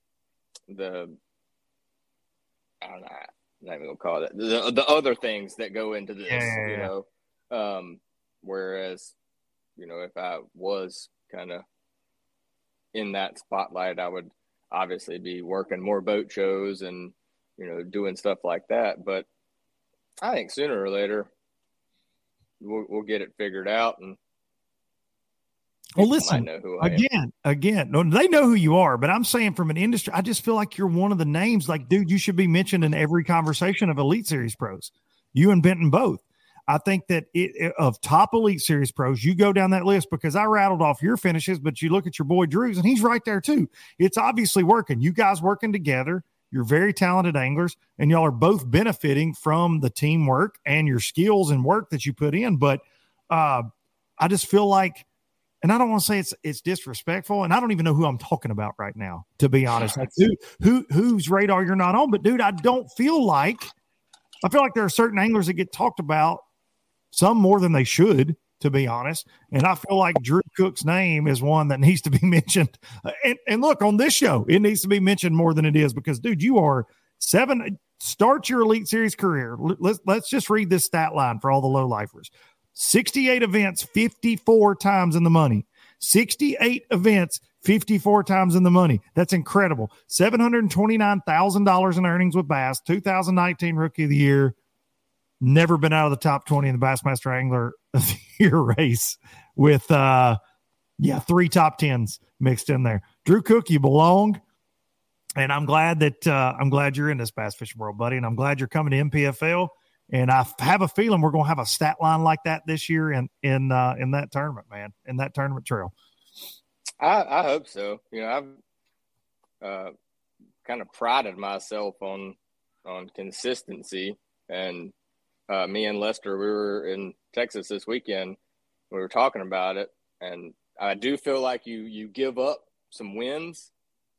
I don't know, I'm not even gonna call it the other things that go into this, whereas, if I was kind of in that spotlight, I would obviously be working more boat shows and, doing stuff like that. But I think sooner or later we'll get it figured out, and well, listen, again, no, they know who you are, but I'm saying from an industry, I just feel like you're one of the names. Like, dude, you should be mentioned in every conversation of Elite Series pros. You and Benton both. I think that of top Elite Series pros, you go down that list because I rattled off your finishes, but you look at your boy Drew's and he's right there too. It's obviously working. You guys working together. You're very talented anglers, and y'all are both benefiting from the teamwork and your skills and work that you put in. But I just feel like, and I don't want to say it's disrespectful, and I don't even know who I'm talking about right now, to be honest. Like whose radar you're not on. But dude, I feel like there are certain anglers that get talked about, some more than they should, to be honest. And I feel like Drew Cook's name is one that needs to be mentioned. And look, on this show, it needs to be mentioned more than it is because, dude, you are start your Elite Series career. Let's just read this stat line for all the low lifers. 68 events, 54 times in the money. 68 events, 54 times in the money. That's incredible. $729,000 in earnings with Bass, 2019 Rookie of the Year. Never been out of the top 20 in the Bassmaster Angler of the Year race with, 3 top 10s mixed in there. Drew Cook, you belong. And I'm glad you're in this bass fishing world, buddy. And I'm glad you're coming to NPFL. And I have a feeling we're going to have a stat line like that this year in that tournament, man, in that tournament trail. I hope so. I've kind of prided myself on consistency. And me and Lester, we were in Texas this weekend. We were talking about it, and I do feel like you give up some wins,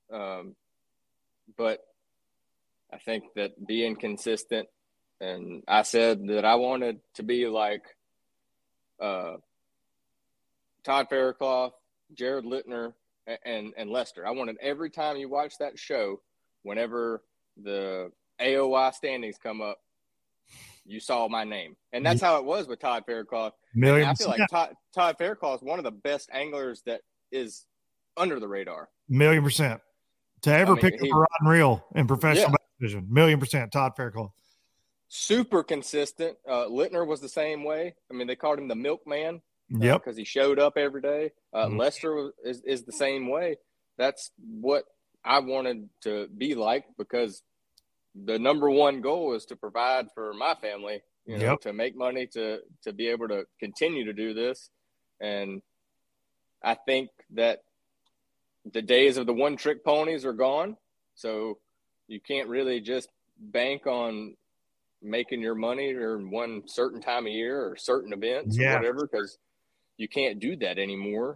but I think that being consistent. And I said that I wanted to be like Todd Faircloth, Jared Littner, and Lester. I wanted every time you watch that show, whenever the AOY standings come up, you saw my name. And that's how it was with Todd Faircloth. Million I feel like Todd Faircloth is one of the best anglers that is under the radar. 1,000,000%. To ever pick up a rod and reel in professional bass fishing, 1,000,000%. Todd Faircloth. Super consistent. Littner was the same way. I mean, they called him the milkman. Yep. Because he showed up every day. Lester is the same way. That's what I wanted to be like, because the number one goal is to provide for my family, to make money, to be able to continue to do this. And I think that the days of the one-trick ponies are gone. So you can't really just bank on making your money or one certain time of year or certain events or whatever, because you can't do that anymore.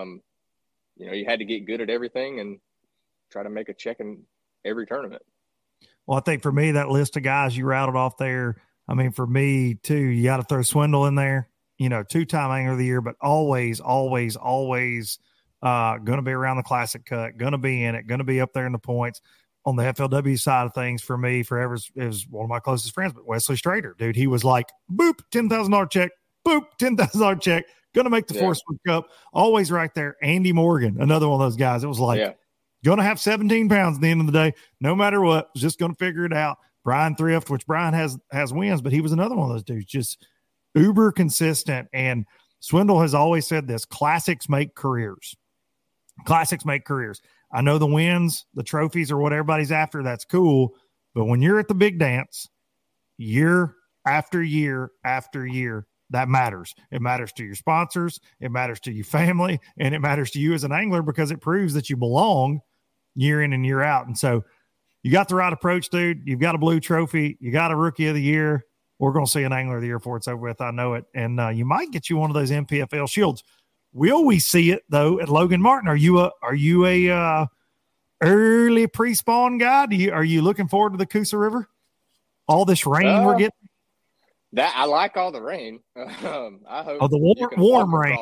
You had to get good at everything and try to make a check in every tournament. Well, I think for me, that list of guys you rattled off there, I mean, for me too, you got to throw Swindle in there, 2-time angler of the year, but always going to be around the classic cut, going to be in it, going to be up there in the points. On the FLW side of things, for me, forever is one of my closest friends, but Wesley Strader, dude, he was like, boop, $10,000 check, boop, $10,000 check, going to make the Forrest Wood Cup, always right there. Andy Morgan, another one of those guys. It was like, going to have 17 pounds at the end of the day, no matter what, was just going to figure it out. Brian Thrift, which Brian has wins, but he was another one of those dudes, just uber consistent. And Swindle has always said this: classics make careers. Classics make careers. I know the wins, the trophies are what everybody's after. That's cool. But when you're at the big dance, year after year after year, that matters. It matters to your sponsors. It matters to your family. And it matters to you as an angler, because it proves that you belong year in and year out. And so you got the right approach, dude. You've got a blue trophy. You got a rookie of the year. We're going to see an angler of the year before it's over with. I know it. And you might get you one of those MPFL shields. Will we see it though at Logan Martin? Are you a early pre-spawn guy? Are you looking forward to the Coosa River? All this rain we're getting. That I like all the rain. I hope the warm rain.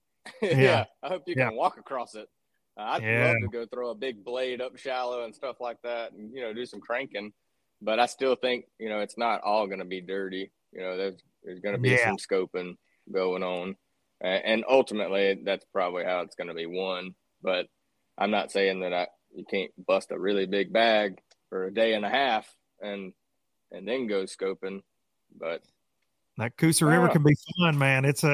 It. I hope you can walk across it. I'd love to go throw a big blade up shallow and stuff like that, and do some cranking. But I still think it's not all going to be dirty. There's going to be some scoping going on. And ultimately, that's probably how it's going to be won. But I'm not saying that you can't bust a really big bag for a day and a half and then go scoping. But that Coosa River can be fun, man. It's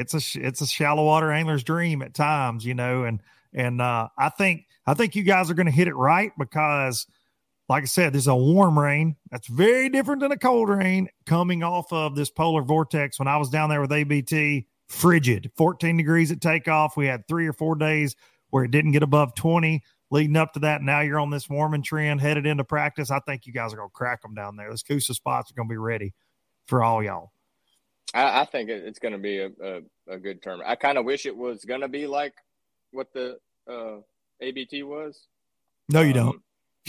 a shallow water angler's dream at times, And I think you guys are going to hit it right, because, like I said, there's a warm rain that's very different than a cold rain coming off of this polar vortex. When I was down there with ABT, frigid, 14 degrees at takeoff. We had 3 or 4 days where it didn't get above 20 leading up to that. Now you're on this warming trend headed into practice. I think you guys are going to crack them down there. Those Coosa spots are going to be ready for all y'all. I think it's going to be a good tournament. I kind of wish it was going to be like what the ABT was. No, you don't.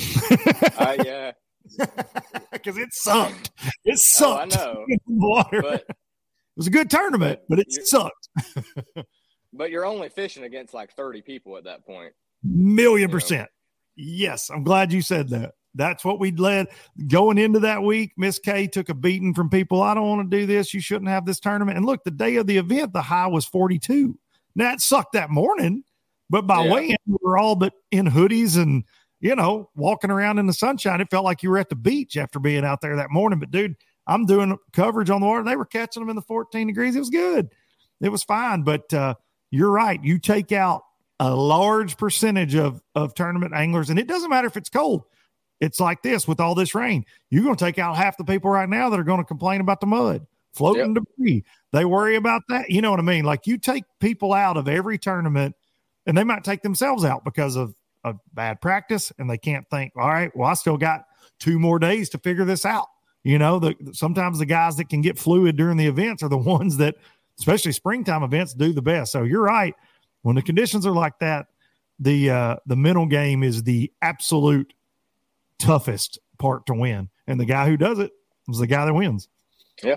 Yeah. Because it sucked. It sucked. I know. Water. But it was a good tournament, but it sucked. But you're only fishing against like 30 people at that point. 1,000,000%. Yes, I'm glad you said that. That's what we led going into that week. Miss K took a beating from people. I don't want to do this. You shouldn't have this tournament. And look, the day of the event, the high was 42. Now it sucked that morning, but by weigh-in, we were all but in hoodies and, walking around in the sunshine. It felt like you were at the beach after being out there that morning. But dude, I'm doing coverage on the water. They were catching them in the 14 degrees. It was good. It was fine. But you're right. You take out a large percentage of tournament anglers, and it doesn't matter if it's cold. It's like this with all this rain. You're going to take out half the people right now that are going to complain about the mud, floating debris. They worry about that. You know what I mean? Like, you take people out of every tournament, and they might take themselves out because of bad practice, and they can't think, all right, well, I still got 2 more days to figure this out. Sometimes the guys that can get fluid during the events are the ones that, especially springtime events, do the best. So you're right. When the conditions are like that, the mental game is the absolute toughest part to win. And the guy who does it is the guy that wins. Yeah.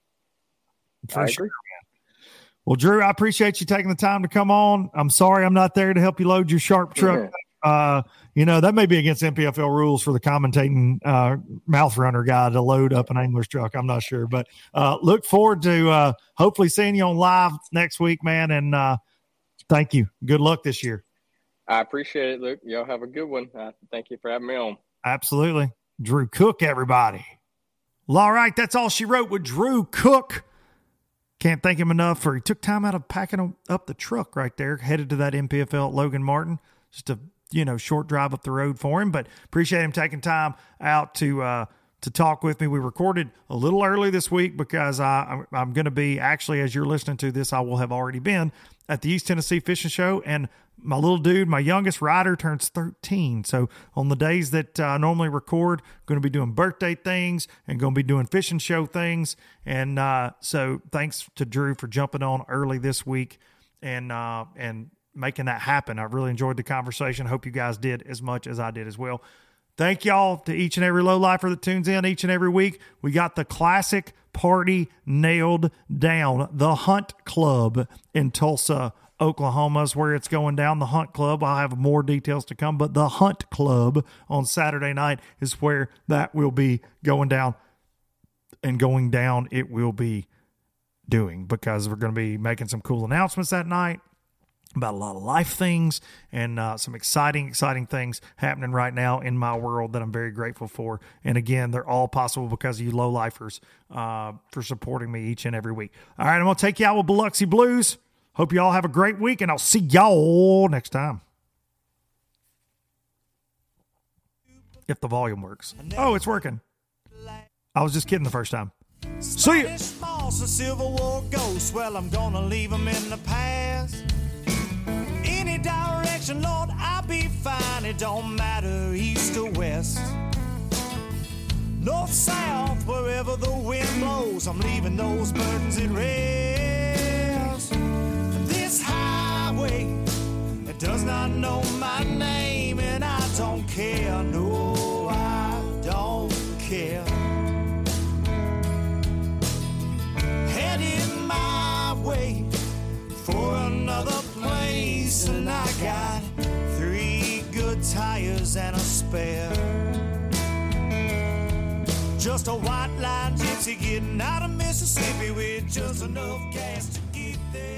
For sure. Well, Drew, I appreciate you taking the time to come on. I'm sorry I'm not there to help you load your sharp truck That may be against NPFL rules for the commentating mouth runner guy to load up an angler's truck. I'm not sure, but look forward to hopefully seeing you on live next week, man. And thank you. Good luck this year. I appreciate it, Luke. Y'all have a good one. Thank you for having me on. Absolutely. Drew Cook, everybody. Well, all right, that's all she wrote with Drew Cook. Can't thank him enough for he took time out of packing up the truck right there, headed to that NPFL at Logan Martin. Just a short drive up the road for him, but appreciate him taking time out to talk with me. We recorded a little early this week because I'm going to be, actually, as you're listening to this, I will have already been at the East Tennessee Fishing Show, and my little dude, my youngest rider, turns 13. So on the days that I normally record, going to be doing birthday things and going to be doing fishing show things. And so thanks to Drew for jumping on early this week and making that happen. I really enjoyed the conversation. Hope you guys did as much as I did as well. Thank y'all to each and every lowlifer that tunes in each and every week. We got the classic party nailed down. The Hunt Club in Tulsa, Oklahoma is where it's going down. The Hunt Club, I'll have more details to come, but the Hunt Club on Saturday night is where that will be going down. And going down it will be doing, because we're going to be making some cool announcements that night about a lot of life things and some exciting things happening right now in my world that I'm very grateful for. And again, they're all possible because of you low-lifers for supporting me each and every week. All right, I'm going to take you out with Biloxi Blues. Hope you all have a great week, and I'll see y'all next time. If the volume works. Oh, it's working. I was just kidding the first time. See ya. Civil War ghosts, well, I'm gonna leave them in the past. Any direction, Lord, I'll be fine. It don't matter east or west. North, south, wherever the wind blows, I'm leaving those burdens at rest. This highway, it does not know my name, and I don't care. No, I don't care. Heading my way for another place, and I got 3 good tires and a spare. Just a white line gypsy getting out of Mississippi with just enough gas to get there.